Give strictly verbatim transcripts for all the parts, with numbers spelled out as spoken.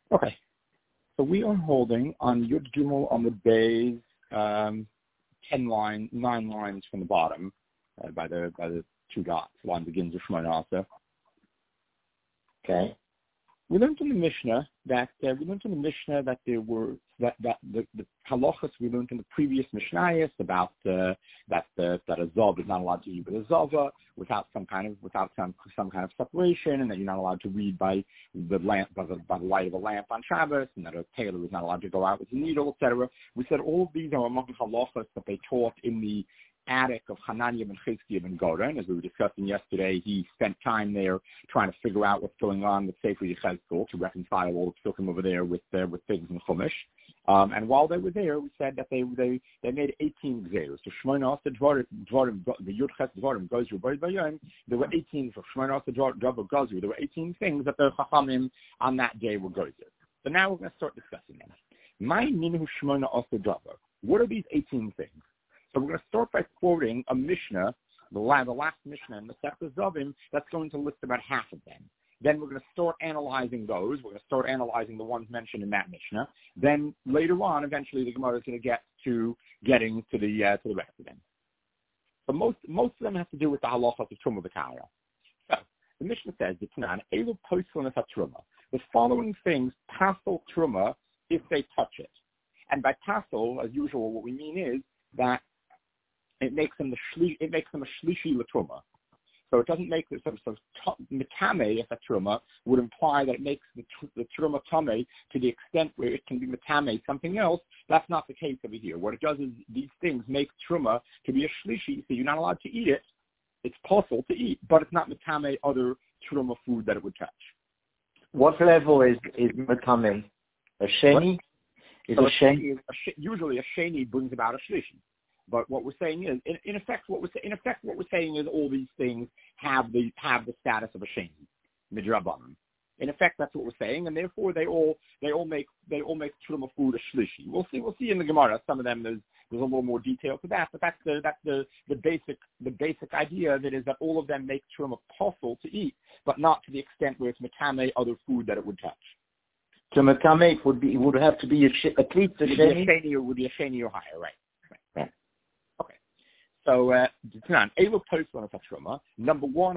Okay. So we are holding on Yud Gimel on the bays, um, ten line, nine lines from the bottom, uh, by the by the two dots. Line begins with Shemona also. Okay. We learned in the Mishnah that uh, we learned in the Mishnah that there were that, that the, the halachas we learned in the previous Mishnayos about uh, that uh, that a zav is not allowed to eat with a zava without some kind of without some some kind of separation, and that you're not allowed to read by the lamp by the, by the light of a lamp on Shabbos, and that a tailor is not allowed to go out with a needle, et cetera. We said all of these are among the halachas that they taught in the attic of Hananiah ben Chizkiah ben Goren. As we were discussing yesterday, he spent time there trying to figure out what's going on with Sefer Yechezkel to reconcile all the psukim over there with uh, with things in Chumash. Um, and while they were there, we said that they they, they made eighteen gzeros. So Shmona Asa Dvarim, Dvarim, the Yud Ches Dvarim Gozru B'Yid B'Yom. There were eighteen for Shmona Asa Dvarim Gozru. There were eighteen things that the Chachamim on that day were Gozru. So now we're going to start discussing them. My Minhu Shmona Asa Dvarim. What are these eighteen things? So we're going to start by quoting a Mishnah, the last, the last Mishnah in the Masechta Zavim, that's going to list about half of them. Then we're going to start analyzing those. We're going to start analyzing the ones mentioned in that Mishnah. Then later on, eventually, the Gemara is going to get to getting to the uh, to the rest of them. But most most of them have to do with the halachas of Truma B'Kaya. So the Mishnah says, the following things passel Truma if they touch it. And by passel, as usual, what we mean is that it makes them the shli, it makes them a shlishi l'truma. So it doesn't make this, so, so metame, if a truma, would imply that it makes the, the truma tame to the extent where it can be metame something else. That's not the case over here. What it does is these things make truma to be a shlishi, so you're not allowed to eat it. It's possible to eat, but it's not metame other truma food that it would touch. What level is, is metame? A sheni? Is so a sheni? A sh- usually a sheni brings about a shlishi. But what we're saying is, in, in effect, what we're in effect what we're saying is all these things have the have the status of a sheni, midrabanan. In effect, that's what we're saying, and therefore they all they all make they all make truma food a shlishi. We'll see we'll see in the Gemara. Some of them there's there's a little more detail to that, but that's the that's the, the basic the basic idea of it is that all of them make truma possible to eat, but not to the extent where it's metame other food that it would touch. To metame it would be it would have to be a sh- at least a sheni. A sheni or would be a sheni or higher, right? So, uh, number one,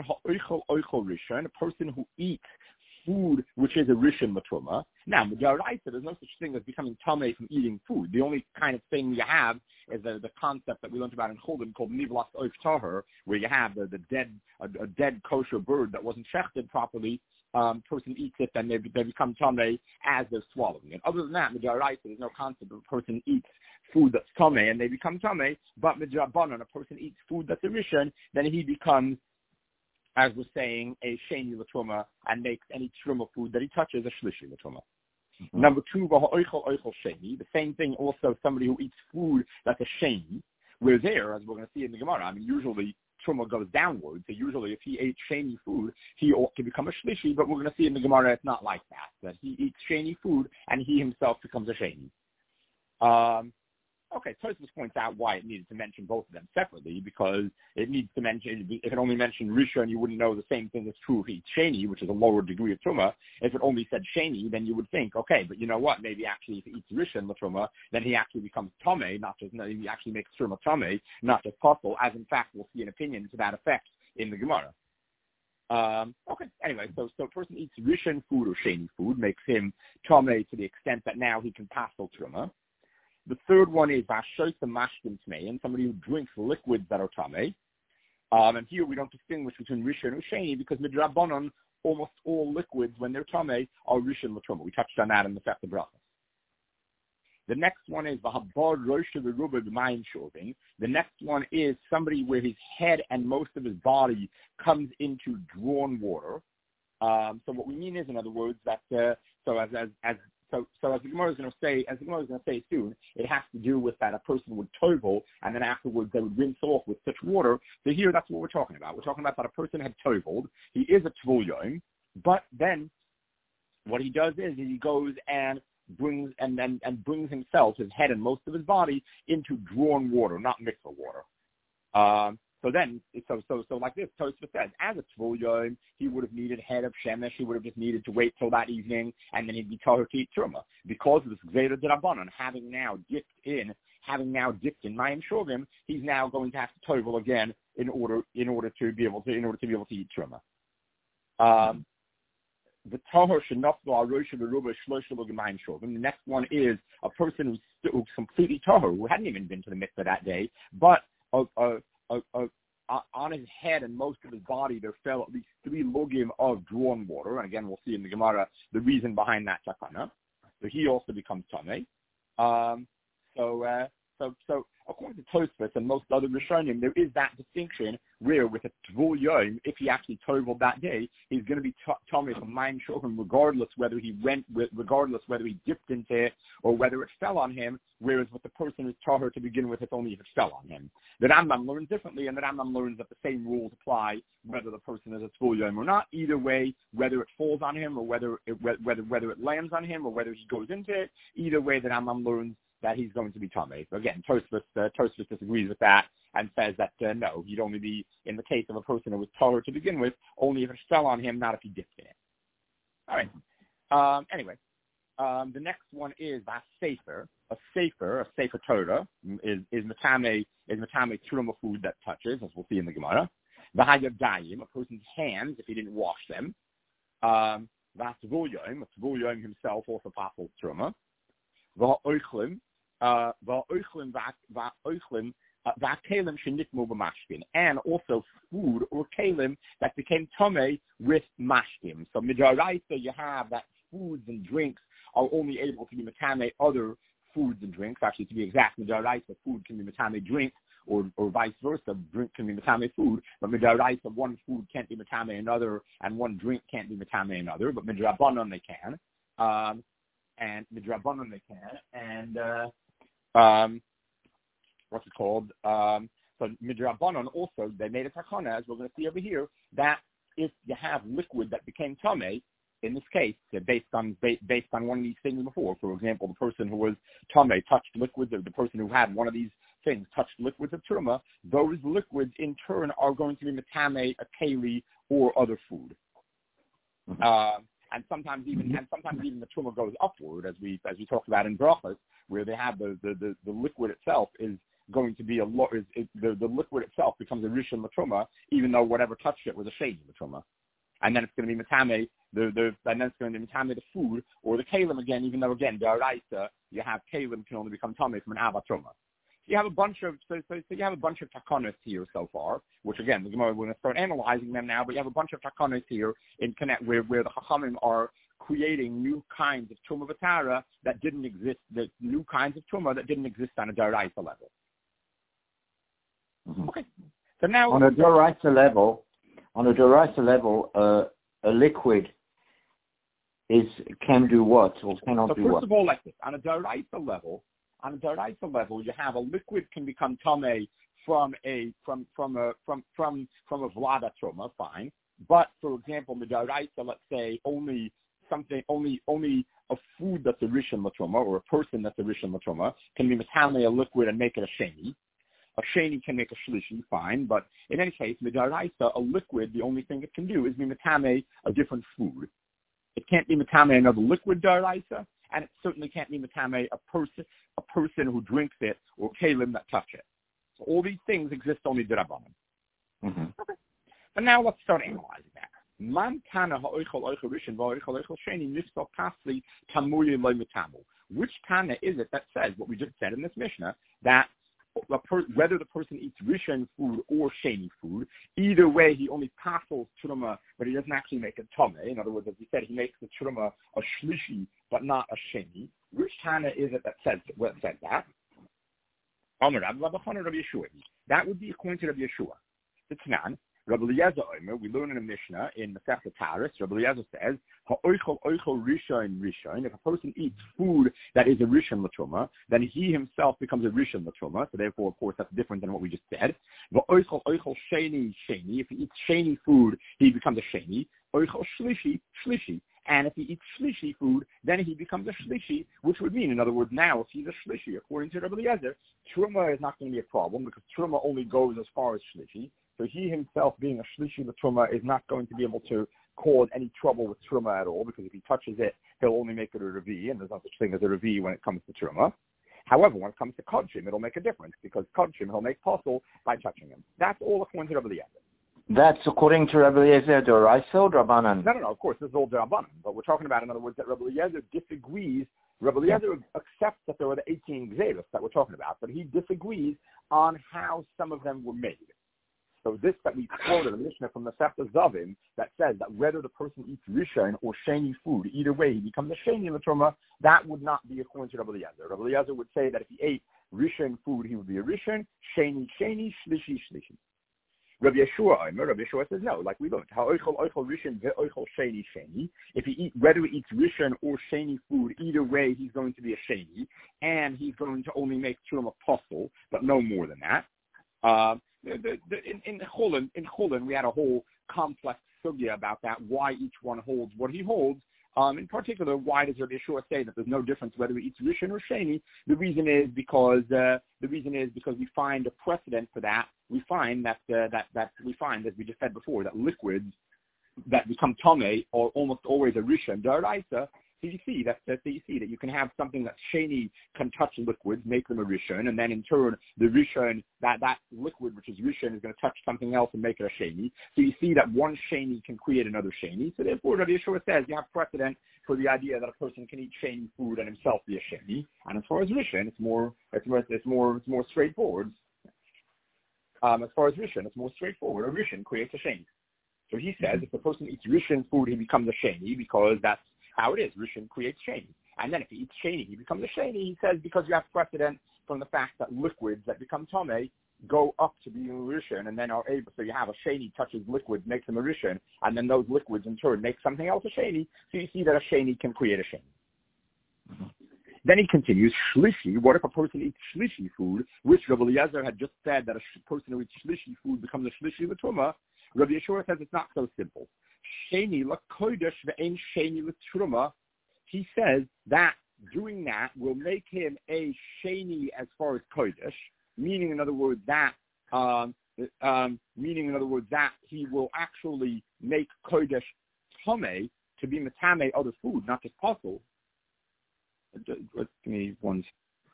a person who eats food which is a rishon matruma. Now, Midaraisa, there's no such thing as becoming tamei from eating food. The only kind of thing you have is the, the concept that we learned about in Chulin called nivlas oif tahar, where you have the, the dead a, a dead kosher bird that wasn't shechted properly. Um, person eats it, then they, they become tamei as they're swallowing it. Other than that, Midaraisa, there's no concept of a person eats food that's tamei and they become tamei, but midrabanan, a person eats food that's a rishon, then he becomes, as we're saying, a sheni l'truma and makes any truma food that he touches a shlishi l'truma. Mm-hmm. Number two, oichel oichel sheni. The same thing also, somebody who eats food that's a sheni. We're there, as we're going to see in the Gemara. I mean, usually truma goes downward. So usually if he ate sheni food, he ought to become a shlishi, but we're going to see in the Gemara it's not like that, that he eats sheni food and he himself becomes a sheni. Um, Okay, Tosfos points out why it needed to mention both of them separately, because it needs to mention, if it only mentioned Rishon, you wouldn't know the same thing is true if he eats Sheni, which is a lower degree of Truma. If it only said Sheni, then you would think, okay, but you know what, maybe actually if he eats Rishon, the Truma, then he actually becomes Tomei, not just, he actually makes Truma Tomei, not just possible, as in fact we'll see an opinion to that effect in the Gemara. Um, okay, anyway, so so a person eats Rishon food or Sheni food, makes him Tomei to the extent that now he can pass the Truma. The third one is Vashosa Mashkin Tmei, and somebody who drinks liquids that are Tamei. Um, and here we don't distinguish between Rishon and Sheni because Midrabanon, almost all liquids, when they're Tamei, are Rishon L'Truma. We touched on that in the Sefta Brachos. The next one is Vahabar Rosha V'Ruba B'Mayim Shorting. The next one is somebody where his head and most of his body comes into drawn water. Um, so what we mean is, in other words, that uh, so as as as So, so as the Gemara is going to say, as the Gemara is going to say soon, it has to do with that a person would tovel, and then afterwards they would rinse off with such water. So here, that's what we're talking about. We're talking about that a person had toveled. He is a tvul yom, but then what he does is he goes and brings and, and and brings himself, his head and most of his body, into drawn water, not mikvah water. Um, So then, so so so like this, Tosfos says, as a Tvul Yom, he would have needed head of Shemesh. He would have just needed to wait till that evening, and then he'd be Tahor to eat Truma. Because of this Gzeira D'Rabbanan, having now dipped in, having now dipped in Mayim Shogim, he's now going to have to Tovel again in order in order to be able to in order to be able to eat Truma. Um, the Tahor Shenaflo Arosha Beruba Shloshel Mayim Shogim. The next one is a person who's, who's completely Tahor, who hadn't even been to the mikveh that day, but a, a, a, a Uh, on his head and most of his body, there fell at least three logim of drawn water. And again, we'll see in the Gemara the reason behind that takana. So he also becomes tamei. Um, so, uh, so, so according to Tosfos and most other Rishonim, there is that distinction where with a Tvul Yom, if he actually toveled that day, he's going to be tamei from Mayim Shogim, regardless whether he went with, regardless whether he dipped into it or whether it fell on him. Whereas with the person who's tahor to begin with, it's only if it fell on him. The Rambam learns differently, and the Rambam learns that the same rules apply whether the person is a Tvul Yom or not. Either way, whether it falls on him or whether it, whether whether it lands on him or whether he goes into it, either way, the Rambam learns that he's going to be tamei. So again, Tosfos uh, Tosfos disagrees with that and says that uh, no, he'd only be in the case of a person who was tahor to begin with, only if it fell on him, not if he dipped in it. All right. Um, anyway. Um, the next one is a sefer. A sefer, a sefer Torah, is is matame is matame truma food that touches, as we'll see in the Gemara. V'hayadayim, a person's hands if he didn't wash them. Um, V'atzvul yom, a tvul yom himself also passes truma. V'ha'oichlim, v'ha'oichlim v'ha'oichlim v'ha'kelim shenitmu b'mashkin, and also food or kelim that became tamei with mashkim. So midaraisa, you have that foods and drinks are only able to be matame other foods and drinks. Actually, to be exact, midaraisa food can be matame drink, or or vice versa. Drink can be matame food, but midaraisa one food can't be matame another, and one drink can't be matame another. But midrabanan they can, um, and midrabanan they can, and uh, um, what's it called? Um, so midrabanan also they made a takana, as we're going to see over here, that if you have liquid that became tamei. In this case, based on based on one of these things before, for example, the person who was tamei touched liquids, or the person who had one of these things touched liquids of truma, those liquids in turn are going to be matame, a keli, or other food. Mm-hmm. Uh, and sometimes even and sometimes even the truma goes upward, as we as we talked about in brachas, where they have the the, the, the liquid itself is going to be a lo- is, is the the liquid itself becomes a rishon matruma, even though whatever touched it was a shady matruma. And then it's going to be matame, the, the, and then it's going to be matame the food, or the kalim again, even though, again, the araisa, you have kalim can only become tamei from an avatruma. So you have a bunch of, so, so, so you have a bunch of takonos here so far, which again, the Gemara, we're going to start analyzing them now, but you have a bunch of takonos here in connect, where, where the chachamim are creating new kinds of truma v'tara that didn't exist, the new kinds of truma that didn't exist on a daraisa level. Mm-hmm. Okay. So now. On a daraisa level, On a daraisa level, uh, a liquid is can do what or cannot so do what? So first of all, like this, on a daraisa level, on a daraisa level, you have a liquid can become tamei from a from from a from from from a vlada truma, fine. But for example, the daraisa, let's say only something, only only a food that's a rishon matruma, or a person that's a rishon matruma, can be matame a liquid and make it a sheni. A sheni can make a shlishi, fine, but in any case, midaraisa, a liquid, the only thing it can do is be matame a different food. It can't be matame another liquid daraisa, and it certainly can't be matame a person, a person who drinks it, or kalim that touch it. So all these things exist only d'Rabbanan. Mm-hmm. Okay. But now let's start analyzing that. Man kana ha'oichel oichel rishon va'oichel oichel sheni nifsal kasli tamuye lo mitamu. Which kana is it that says what we just said in this Mishnah, that Per, whether the person eats rishon food or sheni food, either way he only passes truma, but he doesn't actually make a tamei. In other words, as we said, he makes the truma a shlishi, but not a sheni. Which Tana is it that says what says that? That would be according to Rabbi Yeshua. The Tanan, Rabbi Eliezer Omer, we learn in a Mishnah in Masechta Taharis, Rabbi Eliezer says, ha'oichel oichel rishon rishon. If a person eats food that is a rishon l'truma, then he himself becomes a rishon l'truma. So therefore, of course, that's different than what we just said. Ha'oichel oichel sheni sheni. If he eats sheni food, he becomes a sheni. Oichel shlishi shlishi. And if he eats shlishi food, then he becomes a shlishi, which would mean, in other words, now if he's a shlishi, according to Rabbi Eliezer, truma is not going to be a problem because truma only goes as far as shlishi. So he himself, being a shlishi l'truma, is not going to be able to cause any trouble with truma at all, because if he touches it, he'll only make it a revi, and there's no such thing as a revi when it comes to truma. However, when it comes to kodshim, it'll make a difference, because kodshim, he'll make possible by touching him. That's all according to Rabbi Eliezer. That's according to Rabbi Eliezer D'Oraisa or Rabbanan? No, no, no, of course, this is all D'Rabbanan, but we're talking about, in other words, that Rabbi Eliezer disagrees. Rabbi Eliezer accepts that there were the eighteen gzeros that we're talking about, but he disagrees on how some of them were made. So this that we quoted, a Mishnah from the Sefta Zavim, that says that whether the person eats rishon or sheni food, either way he becomes a sheni l'truma, that would not be according to Rabbi Eliezer. Rabbi Eliezer would say that if he ate rishon food, he would be a rishon, sheni, sheni, shlishi, shlishi. Rabbi Yeshua, Rabbi Yeshua says no, like we learned. Ha'oichel oichel rishon ve'oichel sheni sheni. If he eat, whether he eats rishon or sheni food, either way he's going to be a sheni, and he's going to only make truma apostle, but no more than that. Uh, the, the, the, in, in Chulin, in Chulin, we had a whole complex sugya about that, why each one holds what he holds. Um, in particular, why does Rabbi Yeshua say that there's no difference whether he eats rishon or sheni? The reason is because uh, the reason is because we find a precedent for that. We find that uh, that that we find, as we just said before, that liquids that become tamei are almost always a rishon d'oraisa. So you see that, that so you see that you can have something that sheni can touch liquids, make them a rishon, and then in turn the rishon, that, that liquid which is rishon is going to touch something else and make it a sheni. So you see that one sheni can create another sheni. So therefore, Rabbi Yeshua says you have precedent for the idea that a person can eat sheni food and himself be a sheni. And as far as rishon, it's more it's more it's more it's more straightforward. Um, as far as rishon, it's more straightforward. A rishon creates a sheni. So he says if the person eats rishon food, he becomes a sheni because that's how it is. Rishon creates sheni. And then if he eats sheni, he becomes a sheni. He says because you have precedent from the fact that liquids that become tamei go up to being rishon and then are able, so you have a sheni touches liquids, makes them a rishon, and then those liquids in turn make something else a sheni. So you see that a sheni can create a sheni. Mm-hmm. Then he continues, shlishi, what if a person eats shlishi food, which Rabbi Eliezer had just said that a sh- person who eats shlishi food becomes a shlishi l'truma. Rabbi Yeshua says it's not so simple. Sheni l'kodesh ve'en sheni l'truma. He says that doing that will make him a sheni as far as kodesh, meaning in other words that um, um, meaning in other words that he will actually make kodesh tamei to be metame other food, not just possible. Give me one.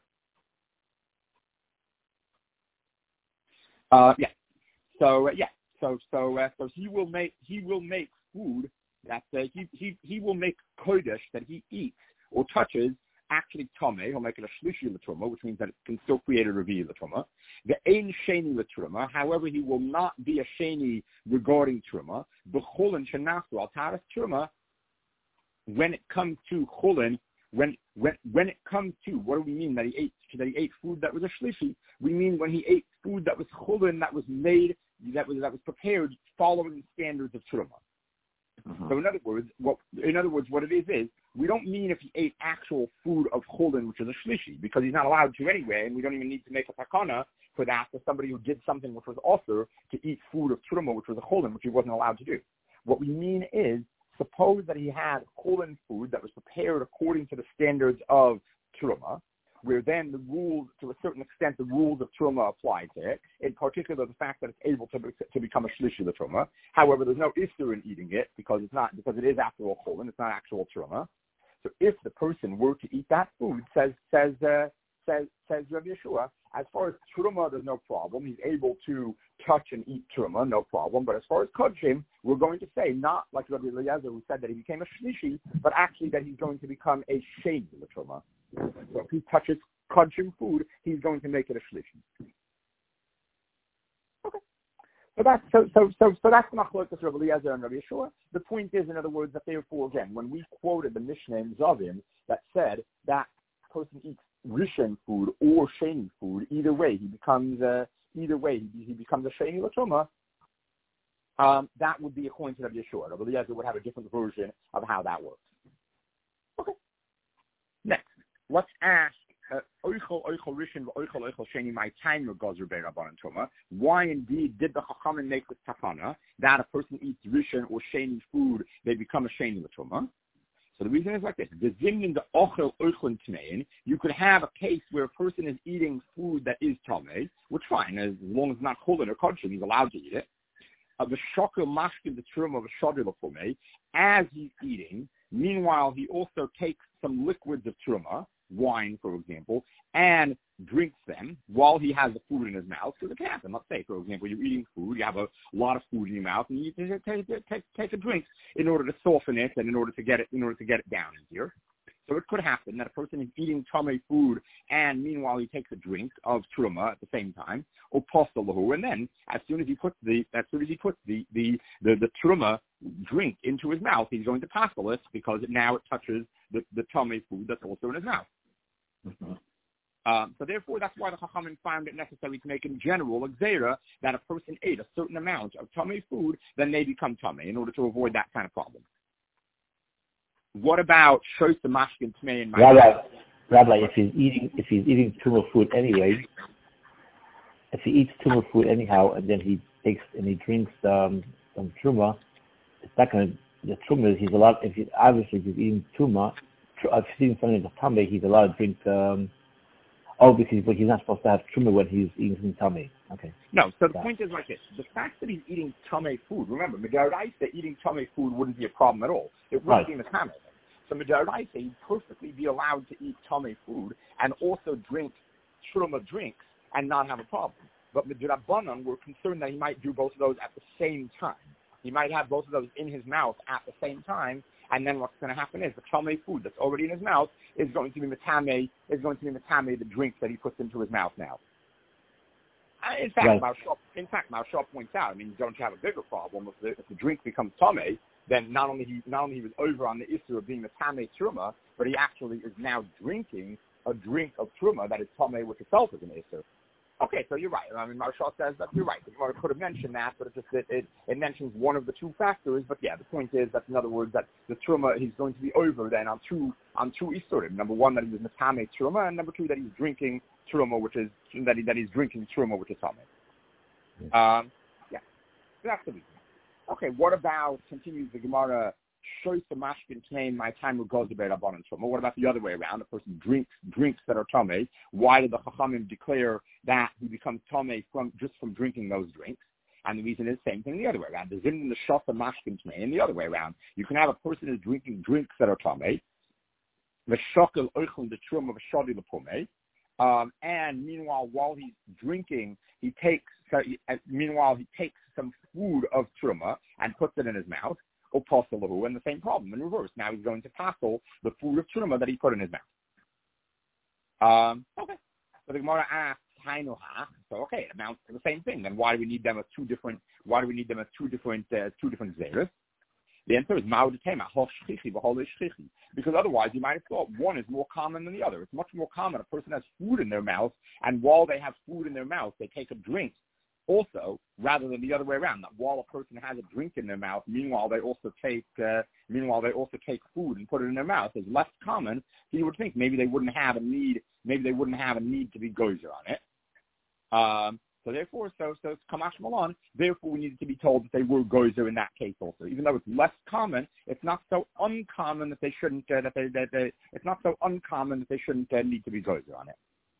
Uh, yeah. So uh, yeah. So so uh, so he will make he will make food that uh, he he he will make kodesh that he eats or touches actually tamei. He'll make it a shlishi l'truma, which means that it can still create a revi l'truma. The ein sheni l'truma. However, he will not be a sheni regarding truma. B'chulin shenasu al taras truma. When it comes to chulin. When when when it comes to what do we mean that he ate that he ate food that was a shlishi? We mean when he ate food that was chulin, that was made that was that was prepared following the standards of truma. Uh-huh. So in other words, what in other words what it is is we don't mean if he ate actual food of chulin, which is a shlishi, because he's not allowed to anyway, and we don't even need to make a takana for that for somebody who did something which was also to eat food of truma, which was a chulin, which he wasn't allowed to do. What we mean is, suppose that he had chulin food that was prepared according to the standards of truma, where then the rules, to a certain extent, the rules of truma apply to it. In particular, the fact that it's able to be, to become a shlishi l'truma. However, there's no issur in eating it because it's not because it is after all chulin. It's not actual truma. So if the person were to eat that food, says says uh, says says Rabbi Yeshua, as far as truma, there's no problem. He's able to touch and eat truma, no problem. But as far as kodshim, we're going to say not like Rabbi Eliezer who said that he became a shlishi, but actually that he's going to become a sheni l'truma. So if he touches kodshim food, he's going to make it a shlishi. Okay. So that's so so so so that's machlokes Rabbi Eliezer and Rabbi Yeshua. The point is, in other words, that therefore again, when we quoted the Mishnah in Zavim that said that person eats rishon food or sheni food, either way he becomes uh, either way he, he becomes a sheni l'truma. Um, that would be according to Rabbi Yeshua. Rabbi Eliezer would have a different version of how that works. Okay. Next, let's ask oichel oichel rishon oichel oichel sheni my time gozer be'rabbanan truma. Why indeed did the chachamim make this takana that a person eats rishon or sheni food, they become a sheni l'truma? So the reason is like this. The zimnin the ochel oichlin tmein, you could have a case where a person is eating food that is tamei, which fine, as long as it's not chulin or kodshim, he's allowed to eat it. Of the shokel mashkin the trum of a shodir l'pumei, as he's eating, meanwhile he also takes some liquids of truma, wine, for example, and drinks them while he has the food in his mouth. Because it can happen. Let's say, for example, you're eating food, you have a lot of food in your mouth, and you take, take, take, take a drink in order to soften it and in order to get it in order to get it down in here. So it could happen that a person is eating tamei food and meanwhile he takes a drink of truma at the same time, or postalahu, and then as soon as he puts the as soon as he puts the the the, the truma drink into his mouth, he's going to pastel it because now it touches the the tamei food that's also in his mouth. Mm-hmm. Um, so therefore, that's why the Chachamim found it necessary to make in general a gzeira that a person ate a certain amount of tamei food, then they become tamei in order to avoid that kind of problem. What about shoysa mashkin tmei and Rabbi? Rabbi, if he's eating if he's eating tumor food anyway, if he eats tumor food anyhow, and then he takes and he drinks um, some truma, it's not going to the truma. He's allowed if he obviously if he's eating truma, if he's eating something that's tamei, he's allowed to drink. Um, oh, because but he's not supposed to have truma when he's eating some tamei. Okay. No. So the yeah. point is like this: the fact that he's eating tamei food. Remember, midaraisa eating tamei food wouldn't be a problem at all. It wouldn't right. be a tamei. So midaraisa, he'd perfectly be allowed to eat tamei food and also drink truma drinks and not have a problem. But midrabanan, we're concerned that he might do both of those at the same time. He might have both of those in his mouth at the same time, and then what's going to happen is the tamei food that's already in his mouth is going to be metame, is going to be metame the drink that he puts into his mouth now. In fact, right. Maharsha, in fact, Maharsha points out, I mean, don't you have a bigger problem if the, if the drink becomes tamei? Then not only he not only he was over on the issue of being the tamei truma, but he actually is now drinking a drink of truma that is tamei, which itself is an issue. Okay, so you're right. I mean, Maharsha says that you're right. The Gemara could have mentioned that, but it just it, it, it mentions one of the two factors. But yeah, the point is that in other words that the truma he's going to be over then on two on two isurim. Number one, that he was tamei truma, and number two, that he's drinking truma, which is that he that he's drinking truma, which is tamei. Um, yeah, so that's the reason. Okay, what about, continues the Gemara, shoysa mashkin tmein, my time will go to be'rabanan truma. What about the other way around? A person drinks drinks that are tamei. Why did the Chachamim declare that he becomes tamei from just from drinking those drinks? And the reason is the same thing the other way around. The zimnin the shoysa mashkin tmein, the other way around. You can have a person who's drinking drinks that are tamei. The shokel oichlin the truma of a shadi l'pumei. Um, and meanwhile, while he's drinking, he takes. Uh, meanwhile, he takes some food of truma and puts it in his mouth. Or pasalahu, and the same problem in reverse. Now he's going to pasel the food of truma that he put in his mouth. Um, okay. So the Gemara asks, so okay, it amounts to the same thing. Then why do we need them as two different? Why do we need them as two different uh, two different zeros? The answer is because otherwise you might have thought one is more common than the other. It's much more common. A person has food in their mouth, and while they have food in their mouth, they take a drink. Also, rather than the other way around, that while a person has a drink in their mouth, meanwhile they also take, uh, meanwhile they also take food and put it in their mouth, is less common. So you would think maybe they wouldn't have a need, maybe they wouldn't have a need to be gozer on it. Um, so therefore, so so it's kamash malon. Therefore, we needed to be told that they were gozer in that case also, even though it's less common. It's not so uncommon that they shouldn't. Uh, that they, that they, it's not so uncommon that they shouldn't uh, need to be gozer on it.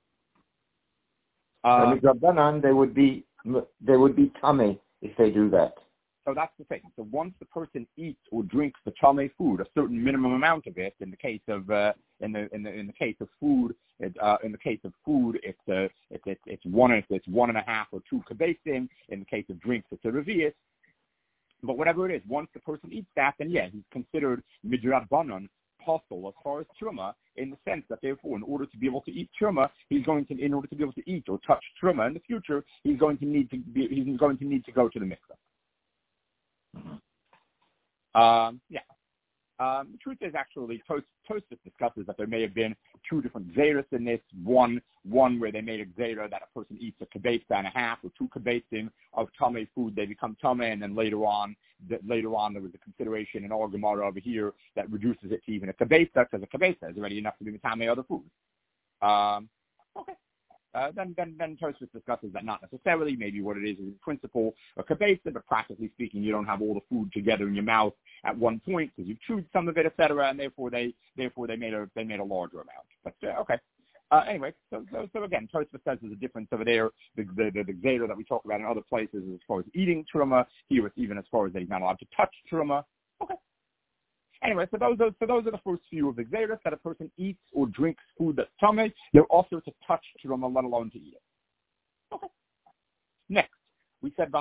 Um, so they would be. They would be tamei if they do that. So that's the thing. So once the person eats or drinks the tamei food, a certain minimum amount of it, in the case of uh, in the in the in the case of food, it, uh, in the case of food, it's uh, it's it's it's one it's one and a half or two kabesim. In the case of drinks, it's a revius. But whatever it is, once the person eats that, then yeah, he's considered midrabanan possible as far as truma, in the sense that therefore, in order to be able to eat truma, he's going to, in order to be able to eat or touch truma in the future, he's going to need to be, he's going to need to go to the mikveh. Mm-hmm. Um, yeah. Um, the truth is actually, Tosfos discusses that there may have been two different zeros in this. One, one where they made a zera that a person eats a kibetza and a half or two kibetzim of tamei food, they become tamei, and then later on, that later on there was a consideration in our Gemara over here that reduces it to even a kibetza, because a kibetza is already enough to be tamei other food. Um, okay. Uh, then, then, then Tosfos discusses that not necessarily. Maybe what it is is in principle a kabesa, but practically speaking, you don't have all the food together in your mouth at one point because you've chewed some of it, et cetera, and therefore they, therefore they made a, they made a larger amount. But uh, okay. Uh, anyway, so, so, so again, Tosfos says there's a difference over there. The the the, the Gzera that we talk about in other places as far as eating truma. Here it's even as far as that he's not allowed to touch truma. Okay. Anyway, so those are so those are the first few of the Gzeras, that a person eats or drinks food that's tummy. They're also to touch truma, let alone to eat it. Okay. Next, we said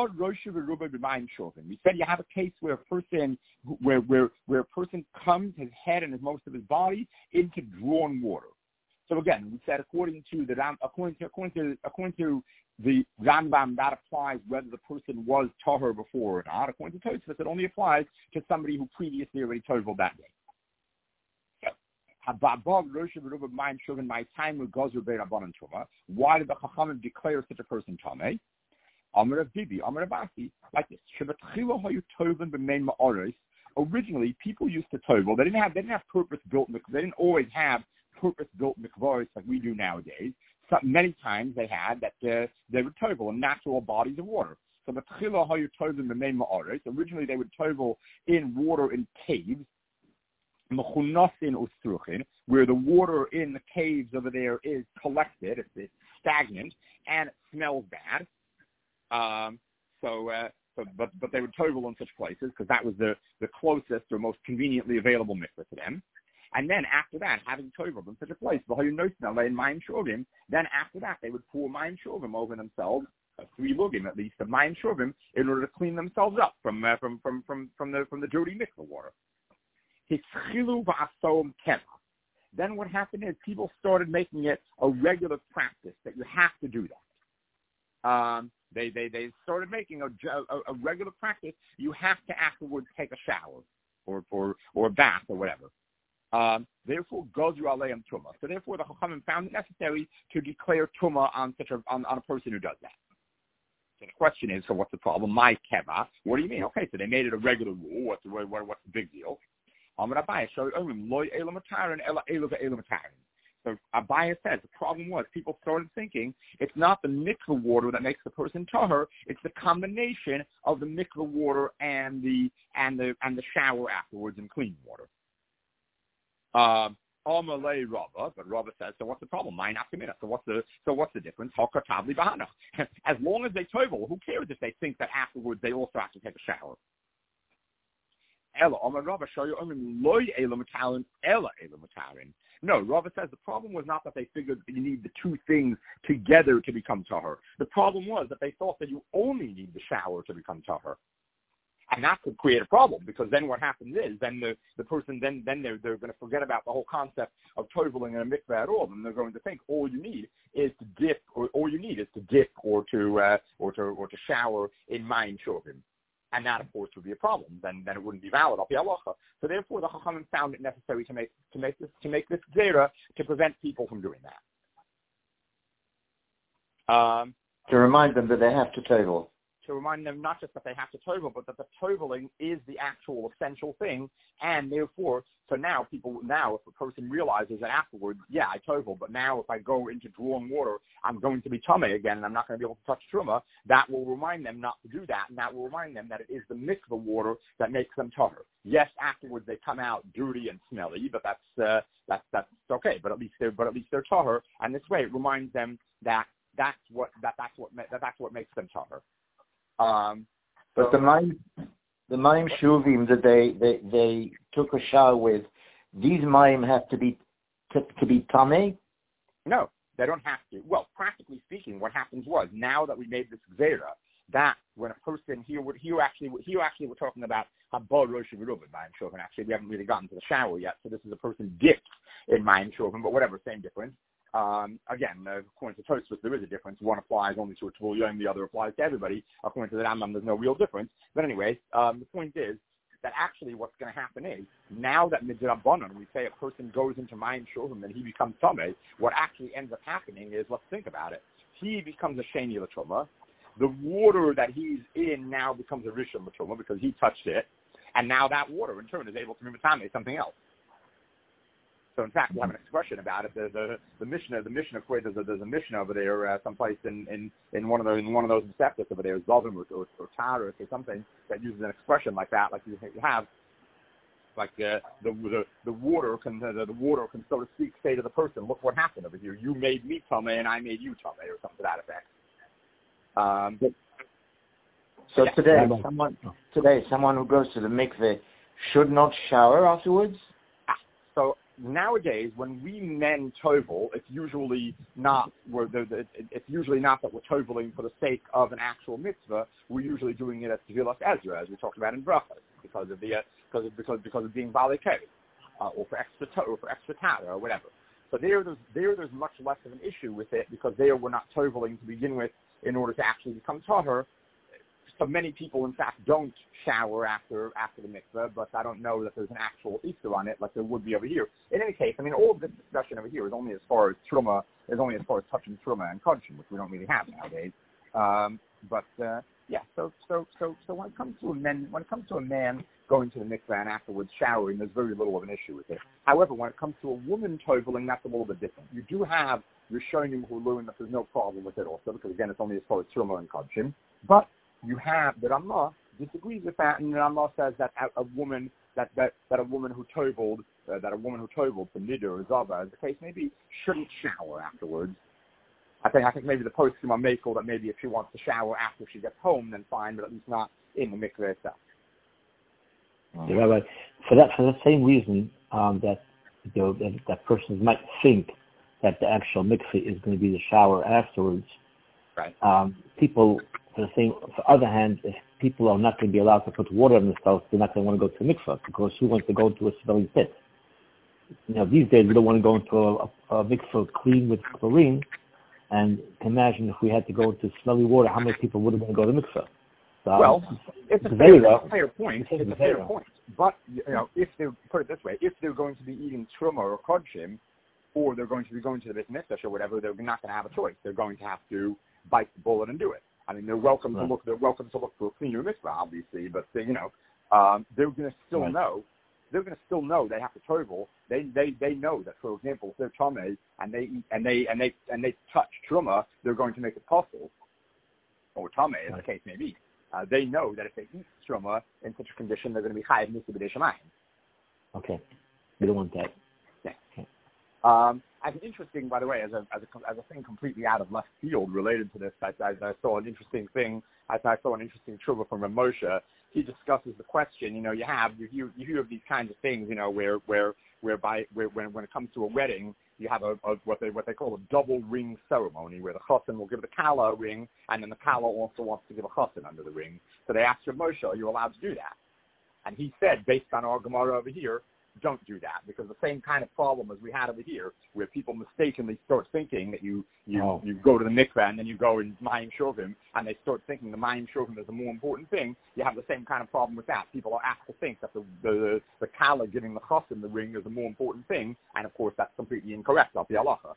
we said you have a case where a person where where where a person comes his head and his most of his body into drawn water. So again, we said according to the according to according to according to the Rambam, that applies whether the person was tahor before or not. According to Tosfos, it only applies to somebody who previously already toveled that day. Why did the Chachamim declare such a person tamei? Amar of Bibi, Amar of Asi, like this. Originally, people used to tovel. They didn't have they didn't have purpose built. They didn't always have purpose-built mikvaros like we do nowadays. So many times they had that uh, they would tovel in natural bodies of water. So the tchila hayu tovel b'mei ma'aretz. Originally they would tovel in water in caves, mechunasin ustruchin, where the water in the caves over there is collected. It's, it's stagnant and it smells bad. Um, so. Uh, So, but but they would tovel in such places because that was the, the closest or most conveniently available mikvah to them. And then after that, having toveled in such a place, then after that they would pour mayim shovim over themselves, uh, three lugim at least of mayim shovim, in order to clean themselves up from uh, from, from from from the from the dirty mikvah water. Then what happened is people started making it a regular practice that you have to do that. Um, They, they they started making a, a, a regular practice. You have to afterwards take a shower or or, or a bath or whatever. Um, therefore, gozu aleim tuma. So therefore, the Chachamim found it necessary to declare tuma on such a on, on a person who does that. So the question is, so what's the problem? My keva. What do you mean? Okay, so they made it a regular rule. What's the what, what's the big deal? Amar Abaye, so loy elamatarin ela elu ve'elamatarin. So Abaye says the problem was people started thinking it's not the mikvah water that makes the person tahor, it's the combination of the mikvah water and the and the and the shower afterwards in clean water. Um, Amalei Rava, but Rava says, so what's the problem? Mine afkamina. So what's the so what's the difference? Hakatabli bahana. As long as they tovel, who cares if they think that afterwards they also have to take a shower? Ella Amar Rava show you loy elamatarin ella elamatarin. No, Rava says the problem was not that they figured that you need the two things together to become tahor. The problem was that they thought that you only need the shower to become tahor. And that could create a problem because then what happens is then the, the person, then then they're, they're going to forget about the whole concept of toveling in a mikveh at all. And they're going to think all you need is to dip, or all you need is to dip or to, uh, or to, or to shower in mayim shovim. And that, of course, would be a problem. Then, then it wouldn't be valid. So therefore, the Chachamim found it necessary to make to make this to make this gzera to prevent people from doing that. Um, to remind them that they have to tovel. To remind them not just that they have to tovel, but that the toveling is the actual essential thing, and therefore, so now people now if a person realizes that afterwards, yeah, I tovel, but now if I go into drawn water, I'm going to be tamei again, and I'm not going to be able to touch truma. That will remind them not to do that, and that will remind them that it is the mikvah water that makes them tahor. Yes, afterwards they come out dirty and smelly, but that's uh, that's that's okay. But at least they're but at least they're tahor, and this way it reminds them that that's what that that's what that that's what makes them tahor. Um, but so, the mayim, the mayim shuvim that they, they they took a shower with, these mayim have to be to, to be tamei? No, they don't have to. Well, practically speaking, what happens was now that we made this gzera, that when a person here would here actually here actually we're talking about habor rosh v'rubin mayim shovim. Actually, we haven't really gotten to the shower yet, so this is a person dipped in mayim shovim, but whatever, same difference. Um, again, uh, according to Tosfos, there is a difference. One applies only to a Tvul Yom, the other applies to everybody. According to the Rambam, there's no real difference. But anyway, um, the point is that actually what's going to happen is, now that midrabanan, we say a person goes into mayim shovim and he becomes tamei, what actually ends up happening is, let's think about it. He becomes a sheni l'truma. The water that he's in now becomes a rishon l'truma because he touched it. And now that water, in turn, is able to be tamei something else. So So in fact, we have an expression about it. The the, the Mishnah, the Mishnah, there's a, there's a Mishnah over there, uh, someplace in, in, in one of those in one of those receptors over there, Zovim or, or, or Taurus or something that uses an expression like that, like you have, like uh, the the the water can the, the water can so to speak say to the person, look what happened over here. You made me tameh and I made you tameh, or something to that effect. Um, so yeah. today, someone today someone who goes to the mikveh should not shower afterwards. So nowadays, when we men tovel, it's usually not we're the, the, it's usually not that we're toveling for the sake of an actual mitzvah. We're usually doing it as Tevilas Ezra, as we talked about in Brachos, because of the uh, because of, because because of being Balei Keri, uh, or for extra to, or for extra tara or whatever. So there, there's there there's much less of an issue with it because there we're not toveling to begin with in order to actually become tahor. So many people, in fact, don't shower after after the mikveh, but I don't know that there's an actual Easter on it like there would be over here. In any case, I mean, all of this discussion over here is only as far as truma, is only as far as touching truma and kodshim, which we don't really have nowadays. Um, but uh, yeah, so so so so when it comes to a man, when it comes to a man going to the mikveh and afterwards showering, there's very little of an issue with it. However, when it comes to a woman toveling, that's a little bit different. You do have Rishonim who learn that there's no problem with it also, because again, it's only as far as truma and kodshim, but you have the Ramah disagrees with that, and the Ramah says that a, a woman that, that that a woman who toveled uh, that a woman who toveled for niddur or zava, as the case may be, shouldn't shower afterwards. I think I think maybe the poskim are makel that maybe if she wants to shower after she gets home, then fine, but at least not in the mikveh itself. Yeah, Rabbi, for that for the same reason um, that, you know, that that person might think that the actual mikveh is going to be the shower afterwards. Right. Um, people. For the same, for the other hand, if people are not going to be allowed to put water in themselves, they're not going to want to go to a mikveh, because who wants to go to a smelly pit? You know, these days we don't want to go into a, a, a mikveh clean with chlorine, and imagine if we had to go into smelly water, how many people would want to go to mikveh? So, well, it's, it's, a, fair, it's a fair point. It's, it's a fair point. But, you know, if they put it this way, if they're going to be eating truma or kodshim, or they're going to be going to the beit mikdash or whatever, they're not going to have a choice. They're going to have to bite the bullet and do it. I mean, they're welcome right. to look. They're welcome to look for a cleaner mitzvah, obviously, but they, you know, um, they're going to still right. know. They're going to still know they have to tovel. They, they, they know that, for example, if they're tameh and they eat, and they and they and they touch truma, they're going to make it possible, or tameh, as right. the case may be. Uh, they know that if they eat truma in such a condition, they're going to be chayav mitzvah b'dei shamayim. Okay, we don't want that. Yeah. Okay. Um, as interesting, by the way, as a as a as a thing completely out of left field related to this, I, I, I saw an interesting thing. I, I saw an interesting trivia from Rav Moshe. He discusses the question. You know, you have you hear you hear of these kinds of things. You know, where where whereby where, when when it comes to a wedding, you have a, a what they what they call a double ring ceremony, where the chassan will give the kala a ring, and then the kala also wants to give a chassan under the ring. So they asked Rav Moshe, "Are you allowed to do that?" And he said, based on our Gemara over here, don't do that, because the same kind of problem as we had over here, where people mistakenly start thinking that you you, oh. you go to the mikveh and then you go and mayim shovim, and they start thinking the mayim shovim is a more important thing. You have the same kind of problem with that. People are apt to think that the the, the kala giving the chassan the ring is a more important thing, and of course that's completely incorrect. Al pi halacha.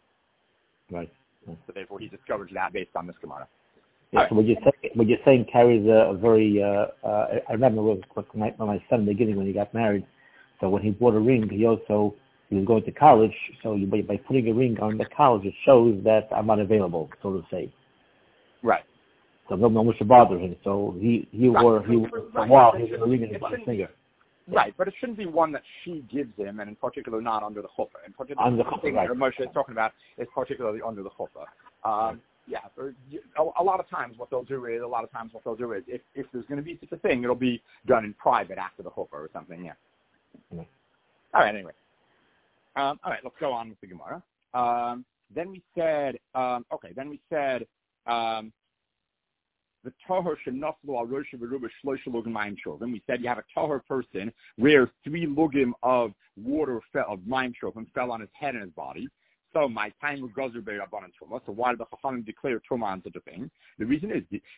Right. So therefore, he discouraged that based on this Gemara. Yeah, right. So what you're saying, what you're saying carries a, a very. Uh, uh, I remember with my, my son in the beginning when he got married. So when he bought a ring, he also he was going to college. So you, by, by putting a ring on the college, it shows that I'm not available, so to say. Right. So no one should bother him. So he he right. wore he for a while he wore a ring in his finger. Right, but it shouldn't be one that she gives him, and in particular not under the chuppah. In particular, under the chuppah, thing right. that Moshe is talking about is particularly under the chuppah. Um, yeah, a, a lot of times what they'll do is a lot of times what they'll do is if if there's going to be such a thing, it'll be done in private after the chuppah or something. Yeah. Mm-hmm. All right, anyway. Um, all right, let's go on with the Gemara. Um, then we said, um, okay, then we said um, the tahor shenaflu al rosh v'ruba shloisha lugim mayim shovim. We said you have a tahor person where three lugim of water fell, of mayim shovim fell on his head and his body. So my time was gozer be'rabban and truma. So why did the chachamim declare truma on such a thing? The reason is the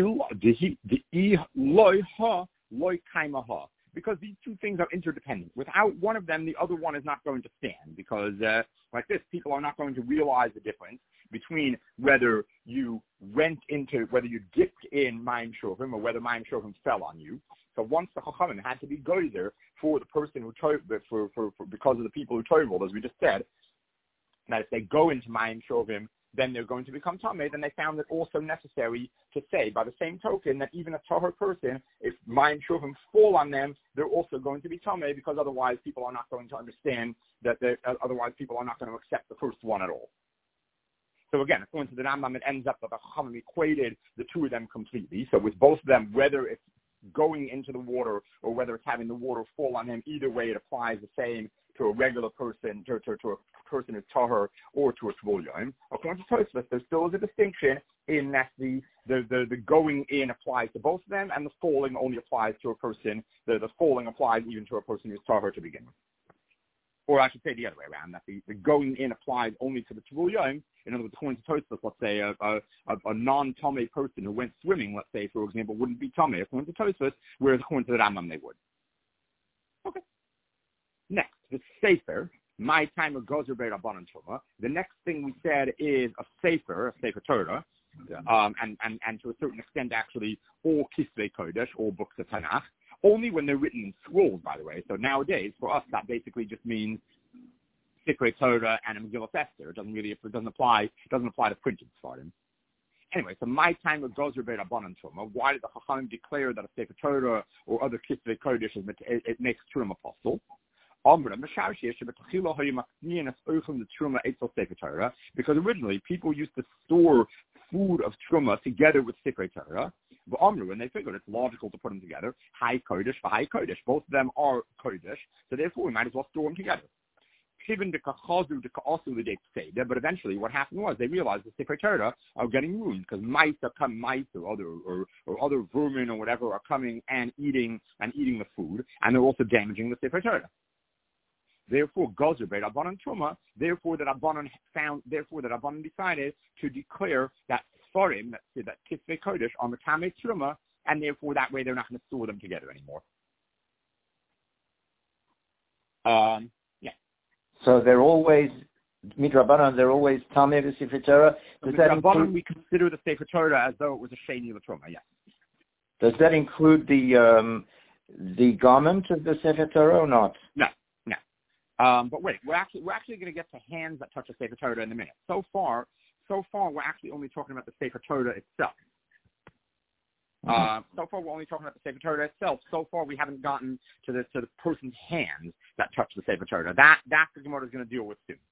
the the the loy ha loy kaima ha. Because these two things are interdependent. Without one of them, the other one is not going to stand. Because uh, like this, people are not going to realize the difference between whether you went into, whether you dipped in mayim shovim or whether mayim shovim fell on you. So once the Chachamim had to be gozer for the person who told, for, for, for because of the people who told, as we just said, that if they go into Mayim Shovim, then they're going to become Tameh, then they found it also necessary to say, by the same token, that even a Tahor person, if Mayim Shovim fall on them, they're also going to be Tameh, because otherwise people are not going to understand that, uh, otherwise people are not going to accept the first one at all. So again, according to the Rambam, it ends up that the Chachamim equated the two of them completely. So with both of them, whether it's going into the water or whether it's having the water fall on him, either way it applies the same to a regular person, to, to, to a person who's tahor, or to a tvul yom. According to Tosfos, there still is a distinction in that the, the, the, the going in applies to both of them, and the falling only applies to a person, the, the falling applies even to a person who's tahor to begin with. Or I should say the other way around, that the, the going in applies only to the tvul yom. In other words, according to Tosfos, let's say a, a, a non-Tomei person who went swimming, let's say, for example, wouldn't be Tomei, according to Tosfos, whereas according to the Rambam, they would. Okay. Next, the Sefer, my time of Gozer Be'Rabbanan Truma. The next thing we said is a Sefer, a Sefer Torah, um, and, and, and to a certain extent, actually, all Kisvei Kodesh, all books of Tanakh, only when they're written in scrolls, by the way. So nowadays, for us, that basically just means Sefer Torah and a Megillah Esther. It doesn't really, it doesn't apply, it doesn't apply to printed Sfarim. Anyway, so my time of Gozer Be'Rabbanan Truma. Why did the Chachamim declare that a Sefer Torah or other Kisvei Kodesh is, it, it makes Truma possible? Because originally people used to store food of Truma together with Sefer Torah. But Amru, and they figured it's logical to put them together. High Kodesh for High Kodesh. Both of them are Kodesh, so therefore we might as well store them together. But eventually what happened was they realized the Sefer Torah are getting ruined because mice are coming, mice or other or, or other vermin or whatever are coming and eating and eating the food, and they're also damaging the Sefer Torah. Therefore, Gozer Be'Rabbanan Truma. Therefore, that Rabbanan found. Therefore, that Rabbanan decided to declare that Sfarim, that that Kisvei Kodesh, are Metamei Truma, and therefore that way they're not going to store them together anymore. Um, yeah. So they're always Midrabanan. They're always Tamei the Sefer Torah. Does that include? We consider the Sefer Torah as though it was a Sheni L'Truma. Yes. Does that include the um, the garment of the Sefer Torah or not? No. Um, but wait, we're actually we're actually going to get to hands that touch the Sefer Torah in a minute. So far, so far we're actually only talking about the Sefer Torah itself. Mm-hmm. Uh, so far we're only talking about the Sefer Torah itself. So far we haven't gotten to the to the person's hands that touch the Sefer Torah. That that the Gemara is going to deal with soon.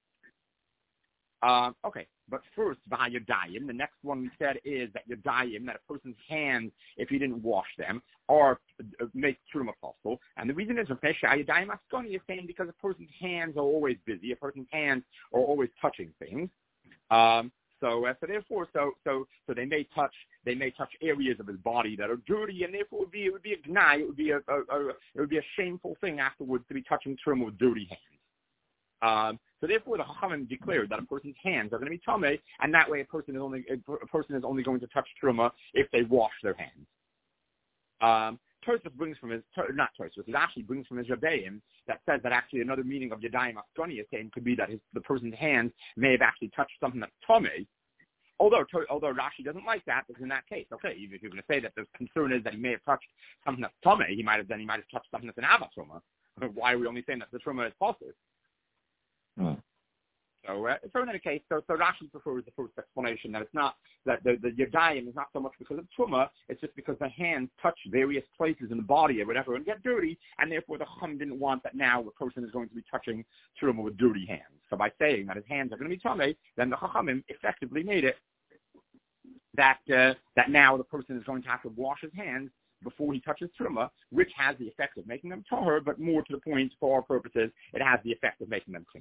Uh, okay, but first, V'hayadayim, the next one we said is that Yadayim, that a person's hands, if he didn't wash them, are uh, make Truma possible. And the reason is, Yadayim Askoni is saying because a person's hands are always busy, a person's hands are always touching things. Um, so, uh, so therefore, so so so they may touch they may touch areas of his body that are dirty, and therefore it would be it would be a gnai, it would be a, a, a it would be a shameful thing afterwards to be touching Truma with dirty hands. Um, so therefore, the Chachamim declared that a person's hands are going to be tamei, and that way, a person is only a person is only going to touch truma if they wash their hands. Um, Tosfos brings from his not Tosfos, it actually brings from his Rebbeim that says that actually another meaning of Yadayim Askoni is saying could be that his, the person's hands may have actually touched something that's tamei. Although although Rashi doesn't like that, because in that case, okay, if you're going to say that the concern is that he may have touched something that's tamei, he might have then he might have touched something that's an Ava truma. Why are we only saying that the truma is positive? Hmm. So, uh, so in any case, so, so Rashi prefers the first explanation that it's not that the the Yadayim is not so much because of truma, it's just because the hands touch various places in the body or whatever and get dirty, and therefore the Chum didn't want that now the person is going to be touching truma with dirty hands. So by saying that his hands are going to be tamei, then the Chachamim effectively made it that uh, that now the person is going to have to wash his hands before he touches truma, which has the effect of making them tahor, but more to the point, for our purposes, it has the effect of making them clean.